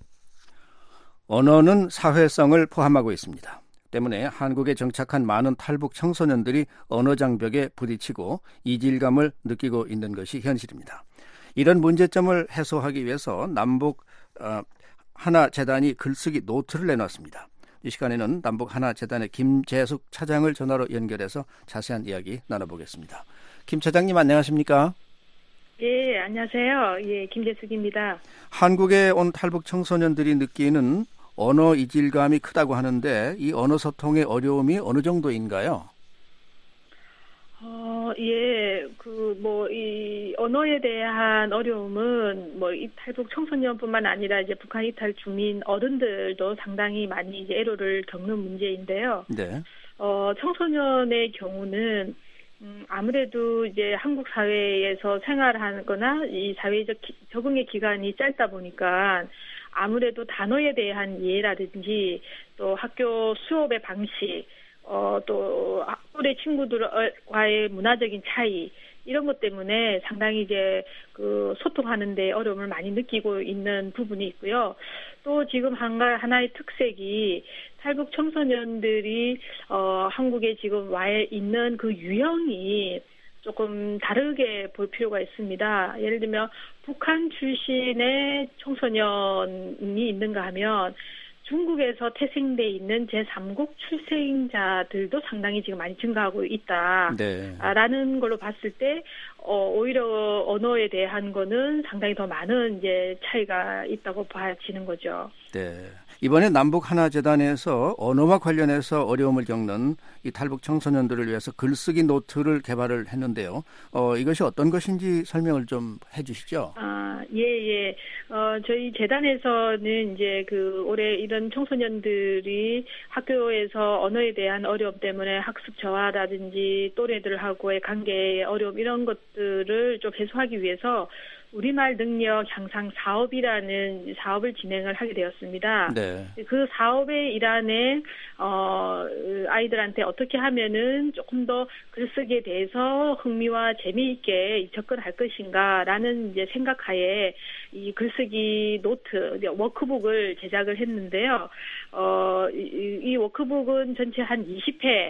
언어는 사회성을 포함하고 있습니다. 때문에 한국에 정착한 많은 탈북 청소년들이 언어 장벽에 부딪히고 이질감을 느끼고 있는 것이 현실입니다. 이런 문제점을 해소하기 위해서 남북 어, 하나재단이 글쓰기 노트를 내놨습니다. 이 시간에는 남북 하나재단의 김재숙 차장을 전화로 연결해서 자세한 이야기 나눠보겠습니다. 김 차장님 안녕하십니까? 예, 안녕하세요. 예, 김재숙입니다. 한국에 온 탈북 청소년들이 느끼는 언어 이질감이 크다고 하는데 이 언어 소통의 어려움이 어느 정도인가요? 어, 예, 그, 뭐, 이, 언어에 대한 어려움은, 뭐, 이 탈북 청소년뿐만 아니라 이제 북한 이탈 주민 어른들도 상당히 많이 이제 애로를 겪는 문제인데요. 네. 어, 청소년의 경우는, 음, 아무래도 이제 한국 사회에서 생활하거나 이 사회적 기, 적응의 기간이 짧다 보니까 아무래도 단어에 대한 이해라든지 또 학교 수업의 방식, 어, 또, 또래 친구들과의 문화적인 차이, 이런 것 때문에 상당히 이제 그 소통하는데 어려움을 많이 느끼고 있는 부분이 있고요. 또 지금 한가, 하나의 특색이 탈북 청소년들이, 어, 한국에 지금 와 있는 그 유형이 조금 다르게 볼 필요가 있습니다. 예를 들면 북한 출신의 청소년이 있는가 하면 중국에서 태생돼 있는 제삼국 출생자들도 상당히 지금 많이 증가하고 있다라는 네. 걸로 봤을 때 어, 오히려 언어에 대한 거는 상당히 더 많은 이제 차이가 있다고 봐지는 거죠. 네. 이번에 남북 하나재단에서 언어와 관련해서 어려움을 겪는 이 탈북 청소년들을 위해서 글쓰기 노트를 개발을 했는데요. 어, 이것이 어떤 것인지 설명을 좀 해주시죠. 아, 예, 예. 어, 저희 재단에서는 이제 그 올해 이런 청소년들이 학교에서 언어에 대한 어려움 때문에 학습 저하라든지 또래들하고의 관계의 어려움 이런 것들을 좀 해소하기 위해서 우리말 능력 향상 사업이라는 사업을 진행을 하게 되었습니다. 네. 그 사업의 일환에 어, 아이들한테 어떻게 하면은 조금 더 글쓰기에 대해서 흥미와 재미있게 접근할 것인가라는 이제 생각하에 이 글쓰기 노트, 워크북을 제작을 했는데요. 어, 이, 이 워크북은 전체 한 이십 회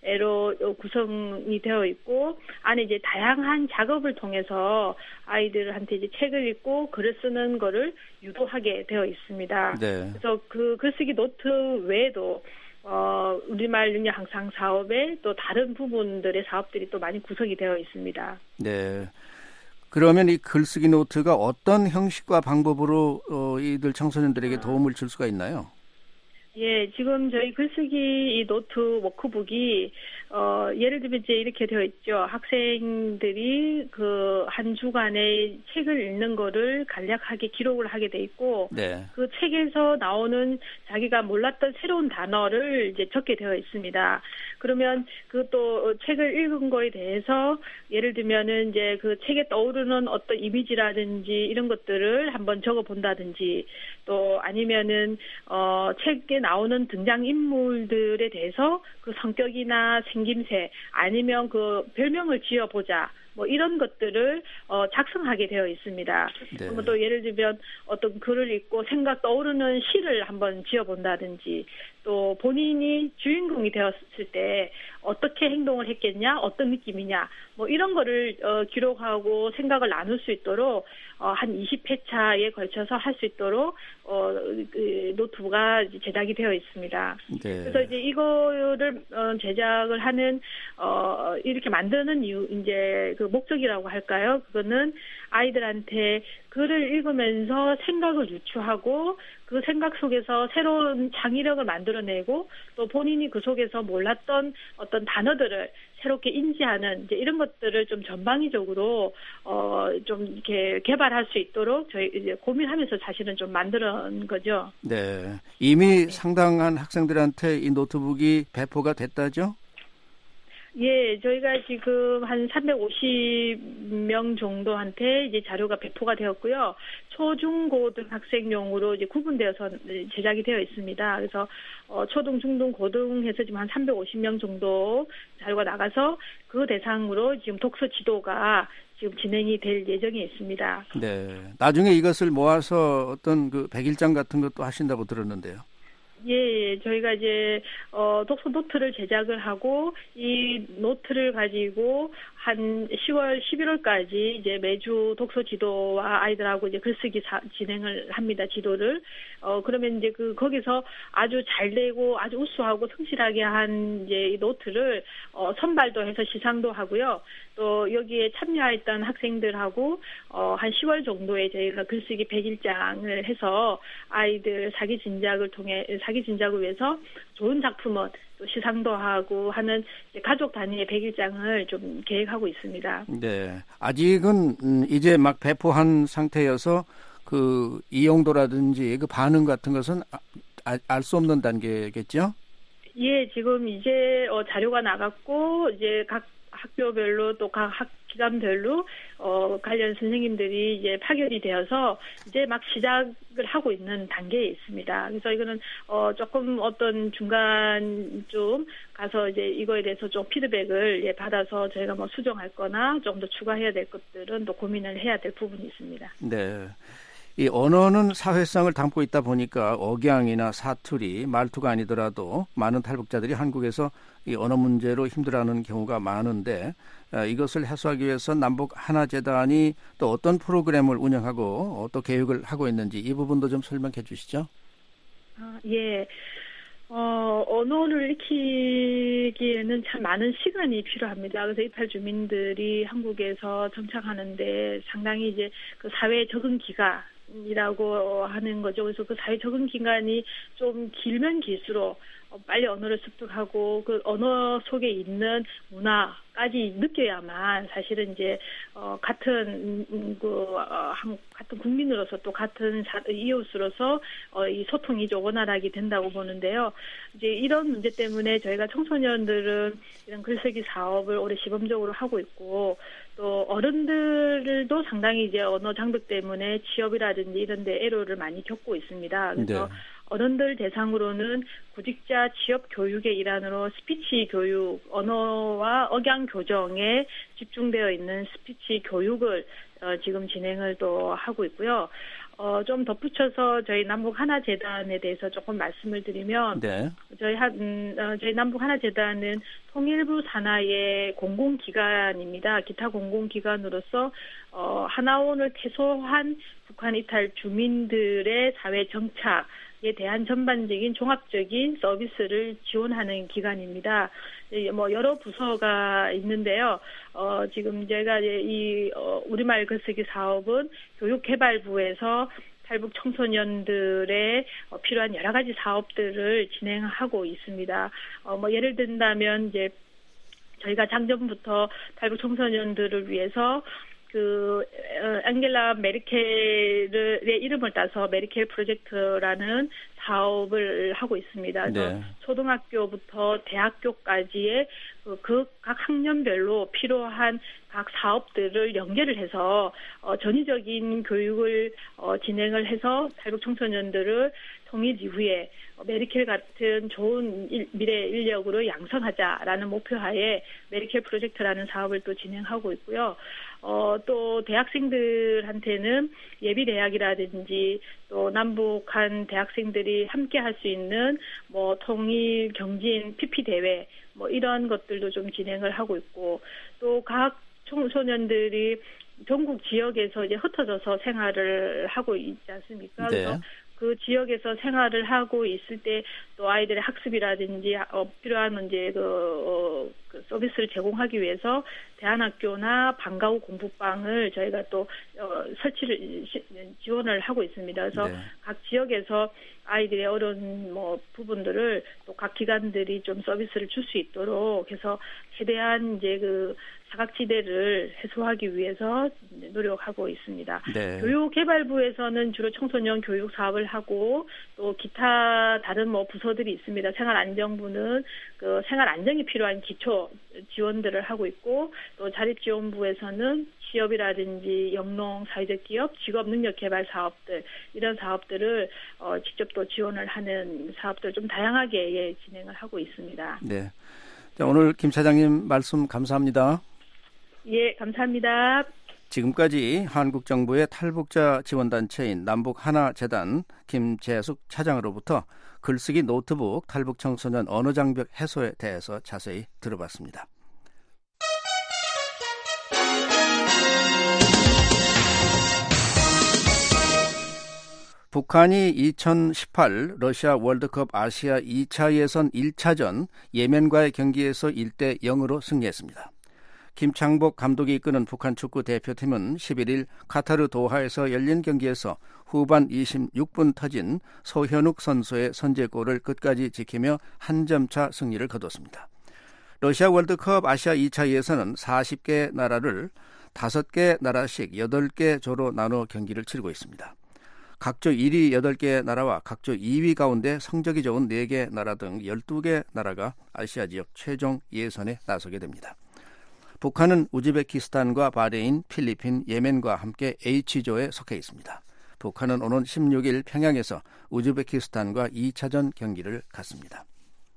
애로 구성이 되어 있고 안에 이제 다양한 작업을 통해서 아이들한테 이제 책을 읽고 글을 쓰는 거를 유도하게 되어 있습니다. 네. 그래서 그 글쓰기 노트 외에도 어, 우리말 능력 향상 사업에 또 다른 부분들의 사업들이 또 많이 구성이 되어 있습니다. 네. 그러면 이 글쓰기 노트가 어떤 형식과 방법으로 어, 이들 청소년들에게 도움을 줄 수가 있나요? 예, 지금 저희 글쓰기 이 노트 워크북이 어, 예를 들면 이제 이렇게 되어 있죠. 학생들이 그 한 주간의 책을 읽는 거를 간략하게 기록을 하게 돼 있고, 네. 그 책에서 나오는 자기가 몰랐던 새로운 단어를 이제 적게 되어 있습니다. 그러면 그 또 책을 읽은 거에 대해서 예를 들면은 이제 그 책에 떠오르는 어떤 이미지라든지 이런 것들을 한번 적어 본다든지 또 아니면은 어, 책에 나오는 등장 인물들에 대해서 그 성격이나 생김새 아니면 그 별명을 지어보자. 뭐 이런 것들을 어, 작성하게 되어 있습니다. 네. 뭐 또 예를 들면 어떤 글을 읽고 생각 떠오르는 시를 한번 지어본다든지 또 본인이 주인공이 되었을 때 어떻게 행동을 했겠냐, 어떤 느낌이냐, 뭐 이런 거를 어, 기록하고 생각을 나눌 수 있도록 어, 한 이십 회차에 걸쳐서 할 수 있도록 어, 그 노트가 제작이 되어 있습니다. 네. 그래서 이제 이거를 어, 제작을 하는 어, 이렇게 만드는 이유 이제 그 목적이라고 할까요? 그거는 아이들한테 글을 읽으면서 생각을 유추하고 그 생각 속에서 새로운 창의력을 만들어내고 또 본인이 그 속에서 몰랐던 어떤 단어들을 새롭게 인지하는 이제 이런 것들을 좀 전방위적으로 어 좀 이렇게 개발할 수 있도록 저희 이제 고민하면서 사실은 좀 만드는 거죠. 네. 이미 네. 상당한 학생들한테 이 노트북이 배포가 됐다죠? 예, 저희가 지금 한 삼백오십 명 정도한테 이제 자료가 배포가 되었고요. 초중고등학생용으로 이제 구분되어서 제작이 되어 있습니다. 그래서 어, 초등, 중등, 고등해서 지금 한 삼백오십 명 정도 자료가 나가서 그 대상으로 지금 독서 지도가 지금 진행이 될 예정에 있습니다. 네. 나중에 이것을 모아서 어떤 그 백일장 같은 것도 하신다고 들었는데요. 예, 저희가 이제 어, 독서 노트를 제작을 하고 이 노트를 가지고 한 시월, 십일월까지 이제 매주 독서 지도와 아이들하고 이제 글쓰기 사, 진행을 합니다. 지도를. 어, 그러면 이제 그 거기서 아주 잘 되고 아주 우수하고 성실하게 한 이제 이 노트를 어, 선발도 해서 시상도 하고요. 또 여기에 참여했던 학생들하고 어, 한 시월 정도에 저희가 글쓰기 백일장을 해서 아이들 사기 진작을 통해 사기 진작을 위해서 좋은 작품은 또 시상도 하고 하는 이제 가족 단위의 백일장을 좀 계획하고 있습니다. 네, 아직은 음, 이제 막 배포한 상태여서 그 이용도라든지 그 반응 같은 것은 알 수 없는 단계겠죠? 예, 지금 이제 어, 자료가 나갔고 이제 각 학교별로 또 각 학 기관별로 어, 관련 선생님들이 이제 파견이 되어서 이제 막 시작을 하고 있는 단계에 있습니다. 그래서 이거는 어, 조금 어떤 중간 좀 가서 이제 이거에 대해서 좀 피드백을 예, 받아서 저희가 뭐 수정할거나 좀 더 추가해야 될 것들은 또 고민을 해야 될 부분이 있습니다. 네. 이 언어는 사회성을 담고 있다 보니까 억양이나 사투리, 말투가 아니더라도 많은 탈북자들이 한국에서 이 언어 문제로 힘들어하는 경우가 많은데 이것을 해소하기 위해서 남북 하나재단이 또 어떤 프로그램을 운영하고 또 계획을 하고 있는지 이 부분도 좀 설명해 주시죠. 아, 예. 어, 언어를 익히기에는 참 많은 시간이 필요합니다. 그래서 이탈 주민들이 한국에서 정착하는데 상당히 이제 그 사회 적응 기간 이라고 하는 거죠. 그래서 그 사회 적응 기간이 좀 길면 길수록 빨리 언어를 습득하고 그 언어 속에 있는 문화까지 느껴야만 사실은 이제 어 같은 그 어, 같은 국민으로서 또 같은 사, 이웃으로서 어, 이 소통이 좀 원활하게 된다고 보는데요. 이제 이런 문제 때문에 저희가 청소년들은 이런 글쓰기 사업을 올해 시범적으로 하고 있고 또 어른들도 상당히 이제 언어 장벽 때문에 취업이라든지 이런 데 애로를 많이 겪고 있습니다. 그래서 네. 어른들 대상으로는 구직자 취업 교육의 일환으로 스피치 교육, 언어와 억양 교정에 집중되어 있는 스피치 교육을 어, 지금 진행을 또 하고 있고요. 어, 좀 덧붙여서 저희 남북 하나재단에 대해서 조금 말씀을 드리면, 네. 저희 한, 음, 어, 저희 남북 하나재단은 통일부 산하의 공공기관입니다. 기타 공공기관으로서, 어, 하나원을 퇴소한 북한 이탈 주민들의 사회 정착에 대한 전반적인 종합적인 서비스를 지원하는 기관입니다. 뭐 여러 부서가 있는데요. 어, 지금 제가 이 어, 우리말 글쓰기 사업은 교육개발부에서 탈북 청소년들의 어, 필요한 여러 가지 사업들을 진행하고 있습니다. 어, 뭐 예를 든다면 이제 저희가 작년부터 탈북 청소년들을 위해서 그 앵겔라 메르켈의 이름을 따서 메르켈 프로젝트라는 사업을 하고 있습니다. 그래서 네. 초등학교부터 대학교까지의 그 각 학년별로 필요한 각 사업들을 연결을 해서 어, 전위적인 교육을 어, 진행을 해서 탈북 청소년들을 통일 이후에 메르켈 같은 좋은 일, 미래 인력으로 양성하자라는 목표하에 메르켈 프로젝트라는 사업을 또 진행하고 있고요. 어, 또 대학생들한테는 예비대학이라든지 또 남북한 대학생들이 함께 할 수 있는 뭐 통일 경진 피피 대회 뭐 이런 것들도 좀 진행을 하고 있고 또 각 청소년들이 전국 지역에서 이제 흩어져서 생활을 하고 있지 않습니까? 네. 그래서 그 지역에서 생활을 하고 있을 때 또 아이들의 학습이라든지 어, 필요한 이제 그, 어, 그 서비스를 제공하기 위해서 대안학교나 방과 후 공부방을 저희가 또 어, 설치를 시, 지원을 하고 있습니다. 그래서 네. 각 지역에서 아이들의 어려운 뭐 부분들을 또 각 기관들이 좀 서비스를 줄 수 있도록 해서 최대한 이제 그 사각지대를 해소하기 위해서 노력하고 있습니다. 네. 교육개발부에서는 주로 청소년 교육 사업을 하고 또 기타 다른 뭐 부서들이 있습니다. 생활안정부는 그 생활 안정이 필요한 기초 지원들을 하고 있고 또 자립지원부에서는 취업이라든지 영농, 사회적 기업, 직업 능력 개발 사업들 이런 사업들을 어, 직접 또 지원을 하는 사업들 좀 다양하게 예, 진행을 하고 있습니다. 네. 자, 오늘 김 차장님 말씀 감사합니다. 예, 감사합니다. 지금까지 한국 정부의 탈북자 지원단체인 남북하나재단 김재숙 차장으로부터 글쓰기 노트북 탈북 청소년 언어 장벽 해소에 대해서 자세히 들어봤습니다. 북한이 이천십팔 러시아 월드컵 아시아 이 차 예선 일 차전 예멘과의 경기에서 일 대 영으로 승리했습니다. 김창복 감독이 이끄는 북한 축구 대표팀은 십일 일 카타르 도하에서 열린 경기에서 후반 이십육 분 터진 소현욱 선수의 선제골을 끝까지 지키며 한 점차 승리를 거뒀습니다. 러시아 월드컵 아시아 이 차 예선은 사십 개 나라를 다섯 개 나라씩 여덟 개 조로 나눠 경기를 치르고 있습니다. 각조 일 위 여덟 개 나라와 각조 이 위 가운데 성적이 좋은 네 개 나라 등 열두 개 나라가 아시아 지역 최종 예선에 나서게 됩니다. 북한은 우즈베키스탄과 바레인, 필리핀, 예멘과 함께 H조에 속해 있습니다. 북한은 오는 십육 일 평양에서 우즈베키스탄과 이 차전 경기를 갖습니다.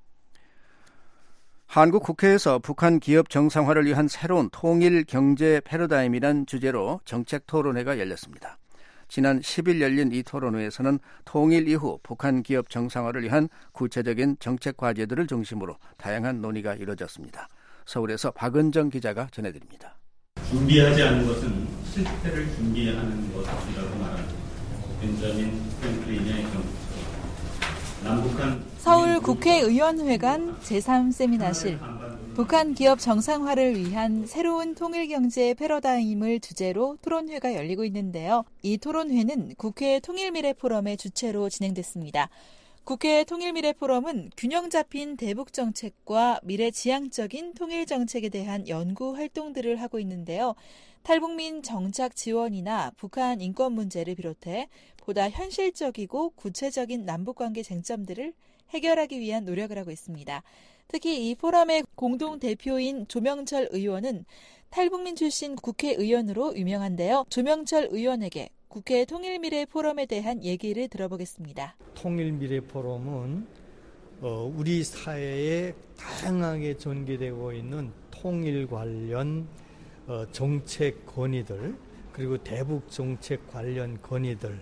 한국 국회에서 북한 기업 정상화를 위한 새로운 통일 경제 패러다임이란 주제로 정책 토론회가 열렸습니다. 지난 십 일 열린 이 토론회에서는 통일 이후 북한 기업 정상화를 위한 구체적인 정책 과제들을 중심으로 다양한 논의가 이루어졌습니다. 서울에서 박은정 기자가 전해드립니다. 준비하지 않은 것은 실패를 준비하는 것이라고 말하는 벤자민 프랭클린의 경우. 남북한 서울 국회의원회관 제삼 세미나실. 북한 기업 정상화를 위한 새로운 통일경제 패러다임을 주제로 토론회가 열리고 있는데요. 이 토론회는 국회 통일미래포럼의 주최로 진행됐습니다. 국회 통일미래포럼은 균형 잡힌 대북정책과 미래지향적인 통일정책에 대한 연구 활동들을 하고 있는데요. 탈북민 정착 지원이나 북한 인권 문제를 비롯해 보다 현실적이고 구체적인 남북관계 쟁점들을 해결하기 위한 노력을 하고 있습니다. 특히 이 포럼의 공동대표인 조명철 의원은 탈북민 출신 국회의원으로 유명한데요. 조명철 의원에게 국회 통일미래 포럼에 대한 얘기를 들어보겠습니다. 통일미래 포럼은 어, 우리 사회에 다양하게 전개되고 있는 통일 관련 어, 정책 건의들 그리고 대북 정책 관련 건의들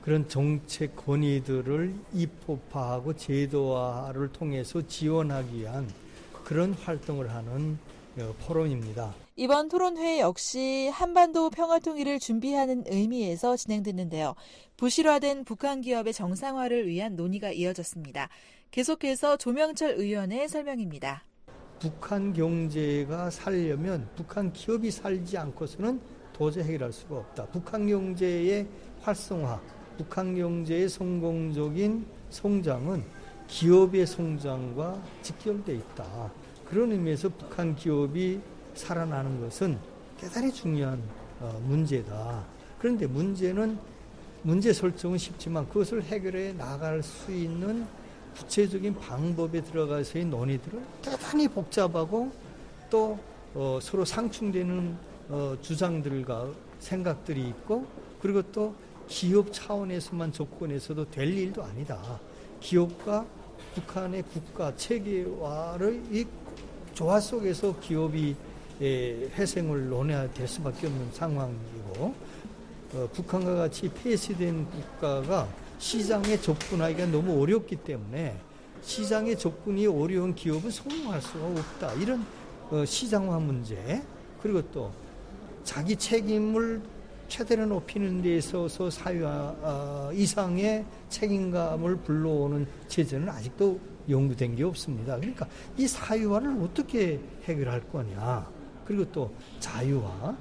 그런 정책 건의들을 입법화하고 제도화를 통해서 지원하기 위한 그런 활동을 하는 포럼입니다. 이번 토론회 역시 한반도 평화통일을 준비하는 의미에서 진행됐는데요. 부실화된 북한 기업의 정상화를 위한 논의가 이어졌습니다. 계속해서 조명철 의원의 설명입니다. 북한 경제가 살려면 북한 기업이 살지 않고서는 도저히 해결할 수가 없다. 북한 경제의 활성화, 북한 경제의 성공적인 성장은 기업의 성장과 직결되어 있다. 그런 의미에서 북한 기업이 살아나는 것은 대단히 중요한 문제다. 그런데 문제는 문제 설정은 쉽지만 그것을 해결해 나갈 수 있는 구체적인 방법에 들어가서의 논의들은 대단히 복잡하고 또 어, 서로 상충되는 어, 주장들과 생각들이 있고 그리고 또 기업 차원에서만 접근해서도 될 일도 아니다. 기업과 북한의 국가 체계화를 이 조화 속에서 기업이 에, 회생을 논해야 될 수밖에 없는 상황이고 어, 북한과 같이 폐쇄된 국가가 시장에 접근하기가 너무 어렵기 때문에 시장에 접근이 어려운 기업은 성공할 수가 없다. 이런 어, 시장화 문제 그리고 또 자기 책임을 최대로 높이는 데 있어서 사회화 어, 이상의 책임감을 불러오는 체제는 아직도 연구된 게 없습니다. 그러니까 이 사회화를 어떻게 해결할 거냐. 그리고 또 자유화,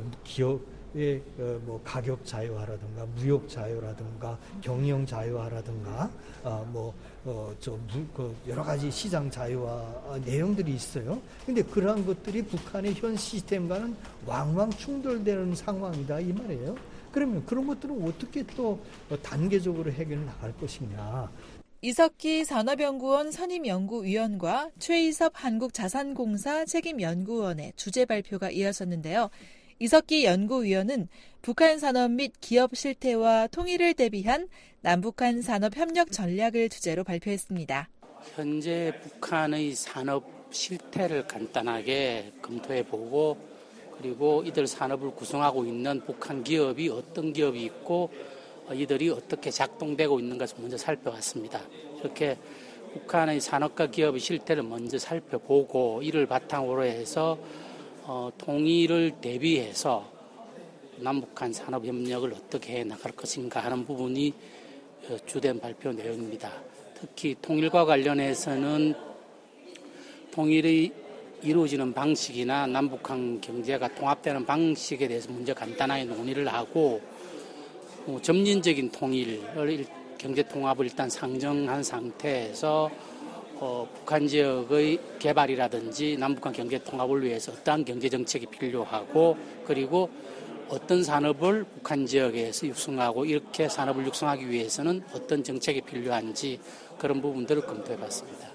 기업의 뭐 가격 자유화라든가 무역 자유라든가 경영 자유화라든가 뭐 저 여러 가지 시장 자유화 내용들이 있어요. 그런데 그러한 것들이 북한의 현 시스템과는 왕왕 충돌되는 상황이다 이 말이에요. 그러면 그런 것들은 어떻게 또 단계적으로 해결해 나갈 것이냐. 이석기 산업연구원 선임연구위원과 최이섭 한국자산공사 책임연구원의 주제 발표가 이어졌는데요. 이석기 연구위원은 북한 산업 및 기업 실태와 통일을 대비한 남북한 산업 협력 전략을 주제로 발표했습니다. 현재 북한의 산업 실태를 간단하게 검토해보고 그리고 이들 산업을 구성하고 있는 북한 기업이 어떤 기업이 있고 이들이 어떻게 작동되고 있는 것을 먼저 살펴봤습니다. 이렇게 북한의 산업과 기업의 실태를 먼저 살펴보고 이를 바탕으로 해서 어, 통일을 대비해서 남북한 산업협력을 어떻게 해나갈 것인가 하는 부분이 주된 발표 내용입니다. 특히 통일과 관련해서는 통일이 이루어지는 방식이나 남북한 경제가 통합되는 방식에 대해서 먼저 간단하게 논의를 하고 어, 점진적인 통일을 경제 통합을 일단 상정한 상태에서 어, 북한 지역의 개발이라든지 남북한 경제 통합을 위해서 어떠한 경제 정책이 필요하고 그리고 어떤 산업을 북한 지역에서 육성하고 이렇게 산업을 육성하기 위해서는 어떤 정책이 필요한지 그런 부분들을 검토해봤습니다.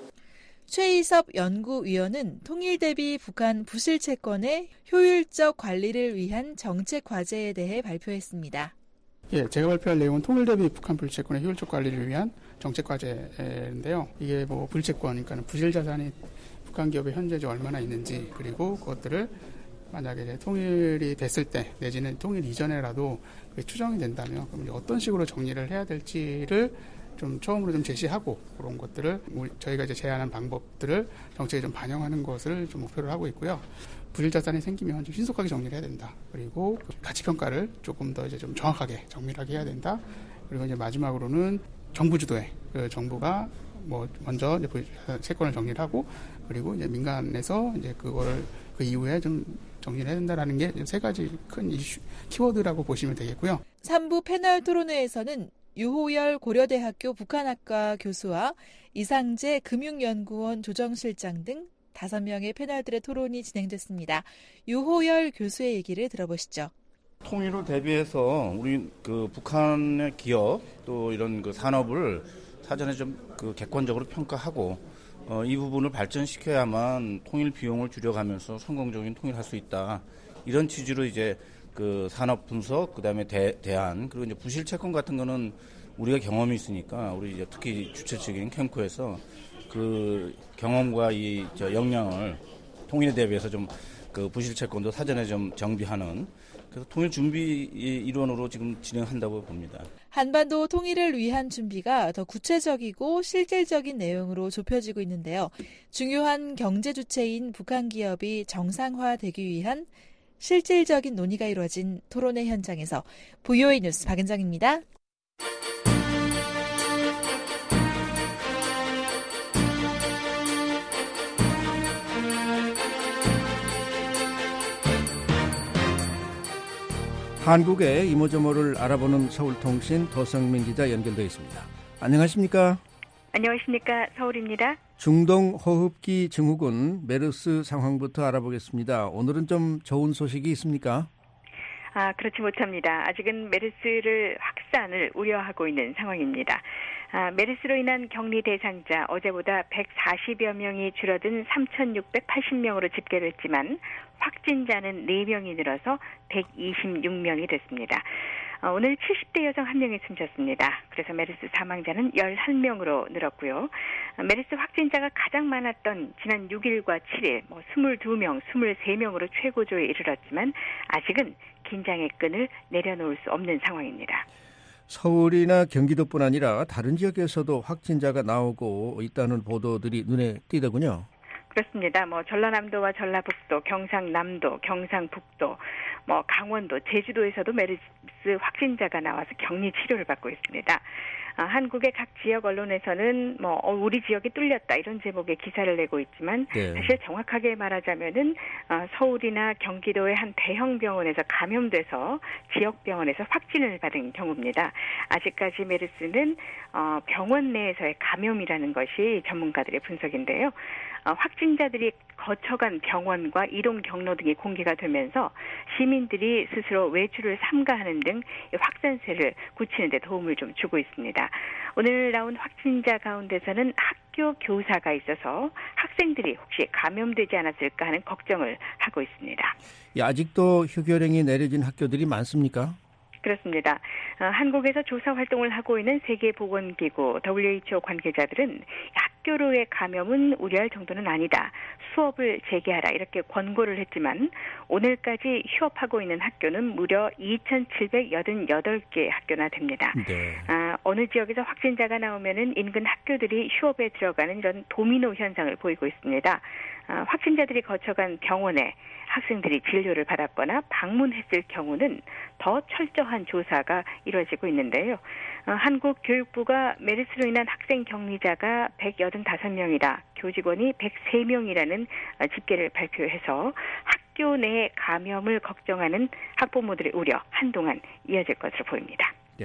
최이섭 연구위원은 통일 대비 북한 부실 채권의 효율적 관리를 위한 정책 과제에 대해 발표했습니다. 예, 제가 발표할 내용은 통일 대비 북한 불채권의 효율적 관리를 위한 정책 과제인데요. 이게 뭐 불채권, 그러니까 부실 자산이 북한 기업에 현재 얼마나 있는지 그리고 그것들을 만약에 이제 통일이 됐을 때 내지는 통일 이전에라도 추정이 된다면 그럼 이제 어떤 식으로 정리를 해야 될지를 좀 처음으로 좀 제시하고 그런 것들을 저희가 이제 제안한 방법들을 정책에 좀 반영하는 것을 좀 목표로 하고 있고요. 부실 자산이 생기면 좀 신속하게 정리를 해야 된다. 그리고 가치 평가를 조금 더 이제 좀 정확하게 정밀하게 해야 된다. 그리고 이제 마지막으로는 정부 주도에 그 정부가 뭐 먼저 이제 채권을 정리를 하고 그리고 이제 민간에서 이제 그거를 그 이후에 좀 정리를 해야 된다라는 게 세 가지 큰 이슈 키워드라고 보시면 되겠고요. 삼 부 패널 토론회에서는 유호열 고려대학교 북한학과 교수와 이상재 금융연구원 조정실장 등 다섯 명의 패널들의 토론이 진행됐습니다. 유호열 교수의 얘기를 들어보시죠. 통일을 대비해서 우리 그 북한의 기업 또 이런 그 산업을 사전에 좀 그 객관적으로 평가하고 어, 이 부분을 발전시켜야만 통일 비용을 줄여가면서 성공적인 통일할 수 있다. 이런 취지로 이제 그 산업 분석, 그다음에 대, 대안, 그리고 이제 부실 채권 같은 거는 우리가 경험이 있으니까 우리 이제 특히 주최 측인 캠코에서 그 경험과 이 저 역량을 통일에 대비해서 좀 그 부실 채권도 사전에 좀 정비하는 그래서 통일 준비 일원으로 지금 진행한다고 봅니다. 한반도 통일을 위한 준비가 더 구체적이고 실질적인 내용으로 좁혀지고 있는데요. 중요한 경제 주체인 북한 기업이 정상화되기 위한 실질적인 논의가 이루어진 토론회 현장에서 브이오에이 뉴스 박은정입니다. 한국의 이모저모를 알아보는 서울통신 도성민 기자 연결되어 있습니다. 안녕하십니까? 안녕하십니까? 서울입니다. 중동 호흡기 증후군 메르스 상황부터 알아보겠습니다. 오늘은 좀 좋은 소식이 있습니까? 아, 그렇지 못합니다. 아직은 메르스를 확산을 우려하고 있는 상황입니다. 아, 메르스로 인한 격리 대상자 어제보다 백사십여 명이 줄어든 삼천육백팔십 명으로 집계됐지만 확진자는 네 명이 늘어서 백이십육 명이 됐습니다. 어, 오늘 칠십 대 여성 한 명이 숨졌습니다. 그래서 메르스 사망자는 열한 명으로 늘었고요. 어, 메르스 확진자가 가장 많았던 지난 육 일과 칠 일 뭐 이십이 명, 이십삼 명으로 최고조에 이르렀지만 아직은 긴장의 끈을 내려놓을 수 없는 상황입니다. 서울이나 경기도뿐 아니라 다른 지역에서도 확진자가 나오고 있다는 보도들이 눈에 띄더군요. 그렇습니다. 뭐 전라남도와 전라북도, 경상남도, 경상북도, 뭐 강원도, 제주도에서도 메르스 확진자가 나와서 격리 치료를 받고 있습니다. 아, 한국의 각 지역 언론에서는 뭐 어, 우리 지역이 뚫렸다 이런 제목의 기사를 내고 있지만 네. 사실 정확하게 말하자면은 어, 서울이나 경기도의 한 대형 병원에서 감염돼서 지역 병원에서 확진을 받은 경우입니다. 아직까지 메르스는 어, 병원 내에서의 감염이라는 것이 전문가들의 분석인데요. 어, 확진자들이 거쳐간 병원과 이동 경로 등이 공개가 되면서 시민들이 스스로 외출을 삼가하는 등 확산세를 굳히는 데 도움을 좀 주고 있습니다. 오늘 나온 확진자 가운데서는 학교 교사가 있어서 학생들이 혹시 감염되지 않았을까 하는 걱정을 하고 있습니다. 예, 아직도 휴교령이 내려진 학교들이 많습니까? 그렇습니다. 어, 한국에서 조사 활동을 하고 있는 세계보건기구 더블유에이치오 관계자들은 학교로의 감염은 우려할 정도는 아니다. 수업을 재개하라 이렇게 권고를 했지만 오늘까지 휴업하고 있는 학교는 무려 이천칠백팔십팔 개 학교나 됩니다. 네. 아, 어느 지역에서 확진자가 나오면은 인근 학교들이 휴업에 들어가는 이런 도미노 현상을 보이고 있습니다. 아, 확진자들이 거쳐간 병원에 학생들이 진료를 받았거나 방문했을 경우는 더 철저한 조사가 이루어지고 있는데요. 어, 한국 교육부가 메르스로 인한 학생 격리자가 백팔십오 명이다. 교직원이 백삼 명이라는 어, 집계를 발표해서 학교 내 감염을 걱정하는 학부모들의 우려 한동안 이어질 것으로 보입니다. 네,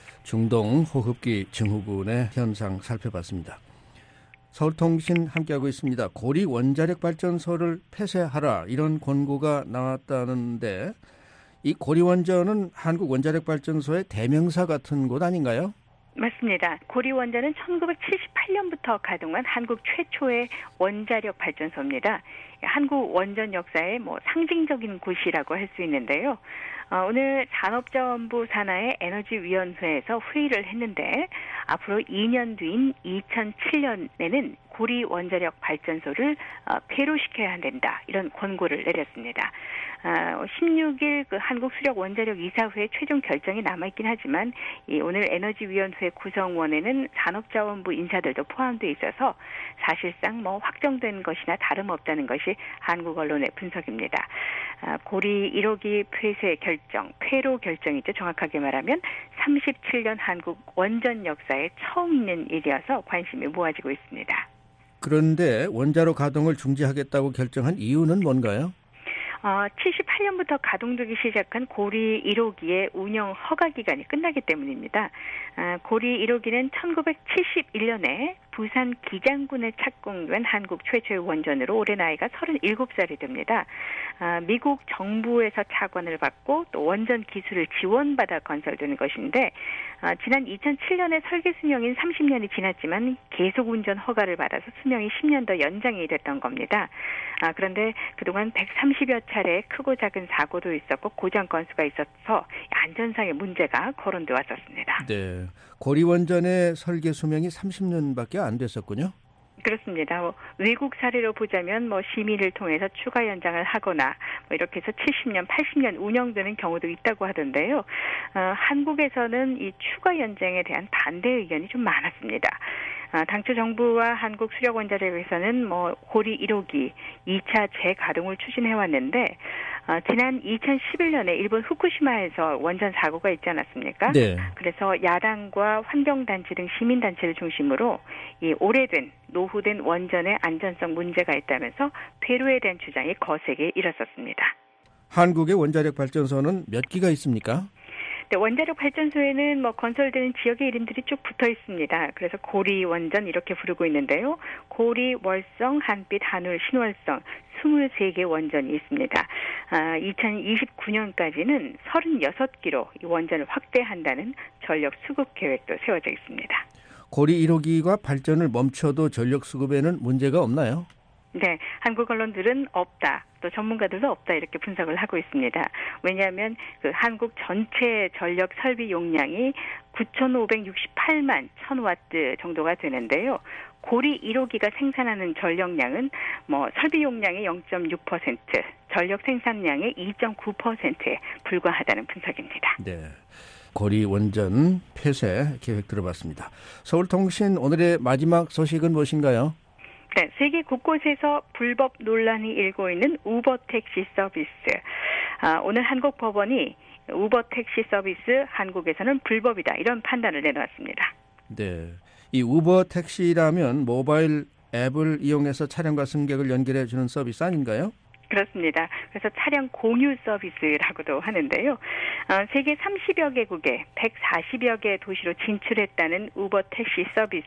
중동 호흡기 증후군의 현상 살펴봤습니다. 서울통신 함께하고 있습니다. 고리 원자력 발전소를 폐쇄하라 이런 권고가 나왔다는데 이 고리 원전은 한국 원자력 발전소의 대명사 같은 곳 아닌가요? 맞습니다. 고리 원전은 천구백칠십팔 년부터 가동한 한국 최초의 원자력 발전소입니다. 한국 원전 역사의 뭐 상징적인 곳이라고 할 수 있는데요. 어, 오늘 산업자원부 산하의 에너지위원회에서 회의를 했는데 앞으로 이 년 뒤인 이천칠 년에는 고리 원자력 발전소를 어, 폐로시켜야 한다. 이런 권고를 내렸습니다. 어, 십육 일 그 한국수력 원자력 이사회 최종 결정이 남아있긴 하지만 이 오늘 에너지위원회 구성원에는 산업자원부 인사들도 포함되어 있어서 사실상 뭐 확정된 것이나 다름없다는 것이 한국 언론의 분석입니다. 어, 고리 일 호기 폐쇄 결정, 폐로 결정이죠. 정확하게 말하면 삼십칠 년 한국 원전 역사에 처음 있는 일이어서 관심이 모아지고 있습니다. 그런데 원자로 가동을 중지하겠다고 결정한 이유는 뭔가요? 어, 칠십팔 년부터 가동되기 시작한 고리 일 호기의 운영 허가 기간이 끝나기 때문입니다. 어, 고리 일 호기는 천구백칠십일 년에 부산 기장군에 착공된 한국 최초의 원전으로 올해 나이가 서른일곱 살이 됩니다. 어, 미국 정부에서 착원을 받고 또 원전 기술을 지원받아 건설되는 것인데 어, 지난 이천칠 년에 설계 수명인 삼십 년이 지났지만 계속 운전 허가를 받아서 수명이 십 년 더 연장이 됐던 겁니다. 아, 그런데 그동안 백삼십여 차례 크고 작은 사고도 있었고 고장 건수가 있어서 안전상의 문제가 거론돼 왔었습니다. 네, 고리 원전의 설계 수명이 삼십 년밖에 안 됐었군요. 그렇습니다. 뭐 외국 사례로 보자면 뭐 심의를 통해서 추가 연장을 하거나 뭐 이렇게 해서 칠십 년, 팔십 년 운영되는 경우도 있다고 하던데요. 어, 한국에서는 이 추가 연장에 대한 반대 의견이 좀 많았습니다. 아, 당초 정부와 한국수력원자력에서는 뭐 고리 일 호기 이 차 재가동을 추진해왔는데 어, 지난 이천십일 년에 일본 후쿠시마에서 원전 사고가 있지 않았습니까? 네. 그래서 야당과 환경단체 등 시민단체를 중심으로 이 오래된 노후된 원전의 안전성 문제가 있다면서 폐로에 대한 주장이 거세게 일었었습니다. 한국의 원자력 발전소는 몇 기가 있습니까? 네, 원자력 발전소에는 뭐 건설되는 지역의 이름들이 쭉 붙어 있습니다. 그래서 고리 원전 이렇게 부르고 있는데요. 고리, 월성, 한빛, 한울, 신월성 스물세 개 원전이 있습니다. 아, 이천이십구 년까지는 서른여섯 기로 이 원전을 확대한다는 전력 수급 계획도 세워져 있습니다. 고리 일 호기가 발전을 멈춰도 전력 수급에는 문제가 없나요? 네, 한국 언론들은 없다, 또 전문가들도 없다 이렇게 분석을 하고 있습니다. 왜냐하면 그 한국 전체 전력 설비 용량이 구천오백육십팔만 천 와트 정도가 되는데요. 고리 일 호기가 생산하는 전력량은 뭐 설비 용량의 영 점 육 퍼센트, 전력 생산량의 이 점 구 퍼센트에 불과하다는 분석입니다. 네. 고리 원전 폐쇄 계획 들어봤습니다. 서울통신 오늘의 마지막 소식은 무엇인가요? 네, 세계 곳곳에서 불법 논란이 일고 있는 우버 택시 서비스. 아, 오늘 한국 법원이 우버 택시 서비스 한국에서는 불법이다 이런 판단을 내놓았습니다. 네, 이 우버 택시라면 모바일 앱을 이용해서 차량과 승객을 연결해 주는 서비스 아닌가요? 그렇습니다. 그래서 차량 공유 서비스라고도 하는데요. 어, 세계 삼십여 개국에 백사십여 개 도시로 진출했다는 우버 택시 서비스.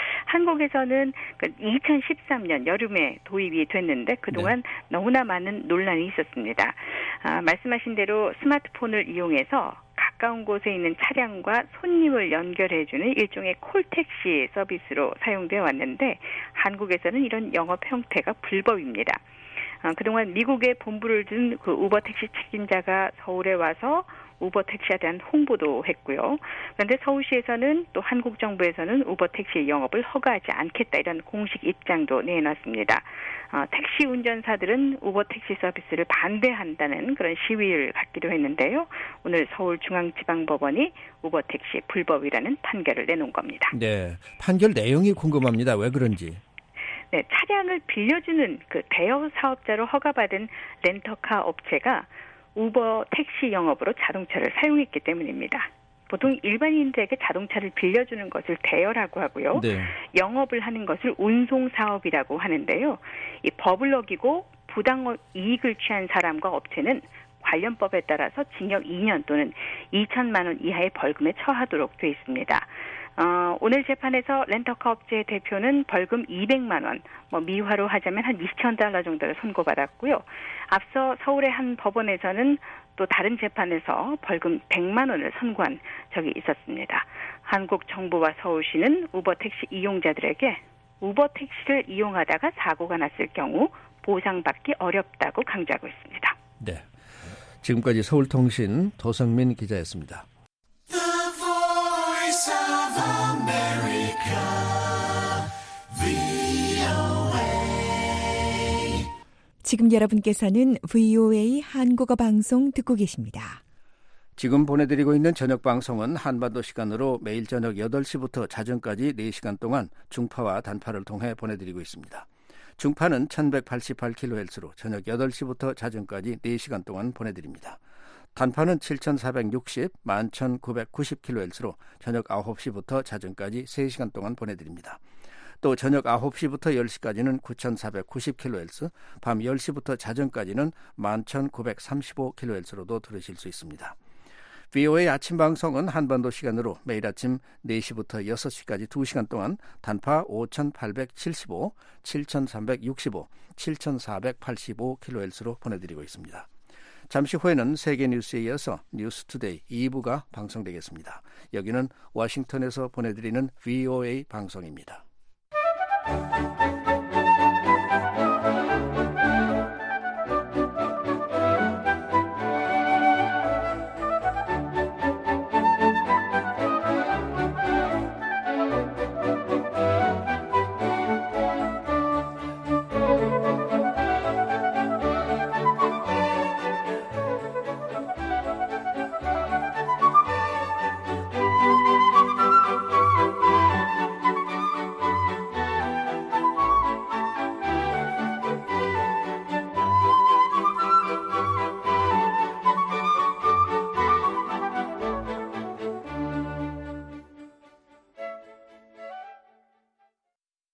한국에서는 그 이천십삼 년 여름에 도입이 됐는데 그동안 네. 너무나 많은 논란이 있었습니다. 아, 말씀하신 대로 스마트폰을 이용해서 가까운 곳에 있는 차량과 손님을 연결해주는 일종의 콜택시 서비스로 사용되어 왔는데 한국에서는 이런 영업 형태가 불법입니다. 어, 그동안 미국에 본부를 둔 그 우버 택시 책임자가 서울에 와서 우버 택시에 대한 홍보도 했고요. 그런데 서울시에서는 또 한국 정부에서는 우버 택시 영업을 허가하지 않겠다 이런 공식 입장도 내놨습니다. 어, 택시 운전사들은 우버 택시 서비스를 반대한다는 그런 시위를 갖기도 했는데요. 오늘 서울중앙지방법원이 우버 택시 불법이라는 판결을 내놓은 겁니다. 네, 판결 내용이 궁금합니다. 왜 그런지. 네, 차량을 빌려주는 그 대여 사업자로 허가받은 렌터카 업체가 우버 택시 영업으로 자동차를 사용했기 때문입니다. 보통 일반인들에게 자동차를 빌려주는 것을 대여라고 하고요. 네. 영업을 하는 것을 운송 사업이라고 하는데요. 이 법을 어기고 부당 이익을 취한 사람과 업체는 관련법에 따라서 징역 이 년 또는 이천만 원 이하의 벌금에 처하도록 되어 있습니다. 어, 오늘 재판에서 렌터카 업체의 대표는 벌금 이백만 원, 뭐 미화로 하자면 한 이천 달러 정도를 선고받았고요. 앞서 서울의 한 법원에서는 또 다른 재판에서 벌금 백만 원을 선고한 적이 있었습니다. 한국 정부와 서울시는 우버 택시 이용자들에게 우버 택시를 이용하다가 사고가 났을 경우 보상받기 어렵다고 강조하고 있습니다. 네, 지금까지 서울통신 도성민 기자였습니다. 지금 여러분께서는 브이오에이 한국어 방송 듣고 계십니다. 지금 보내드리고 있는 저녁 방송은 한반도 시간으로 매일 저녁 여덟 시부터 자정까지 네 시간 동안 중파와 단파를 통해 보내드리고 있습니다. 중파는 천백팔십팔 킬로헤르츠로 저녁 여덟 시부터 자정까지 네 시간 동안 보내드립니다. 단파는 칠천사백육십, 만 천구백구십 킬로헤르츠로 저녁 아홉 시부터 자정까지 세 시간 동안 보내드립니다. 또 저녁 아홉 시부터 열 시까지는 구천사백구십 킬로헤르츠, 밤 열 시부터 자정까지는 만 천구백삼십오 킬로헤르츠로도 들으실 수 있습니다. 브이오에이 아침 방송은 한반도 시간으로 매일 아침 네 시부터 여섯 시까지 두 시간 동안 단파 오천팔백칠십오, 칠천삼백육십오, 칠천사백팔십오 킬로헤르츠로 보내드리고 있습니다. 잠시 후에는 세계 뉴스에 이어서 뉴스투데이 이 부가 방송되겠습니다. 여기는 워싱턴에서 보내드리는 브이오에이 방송입니다.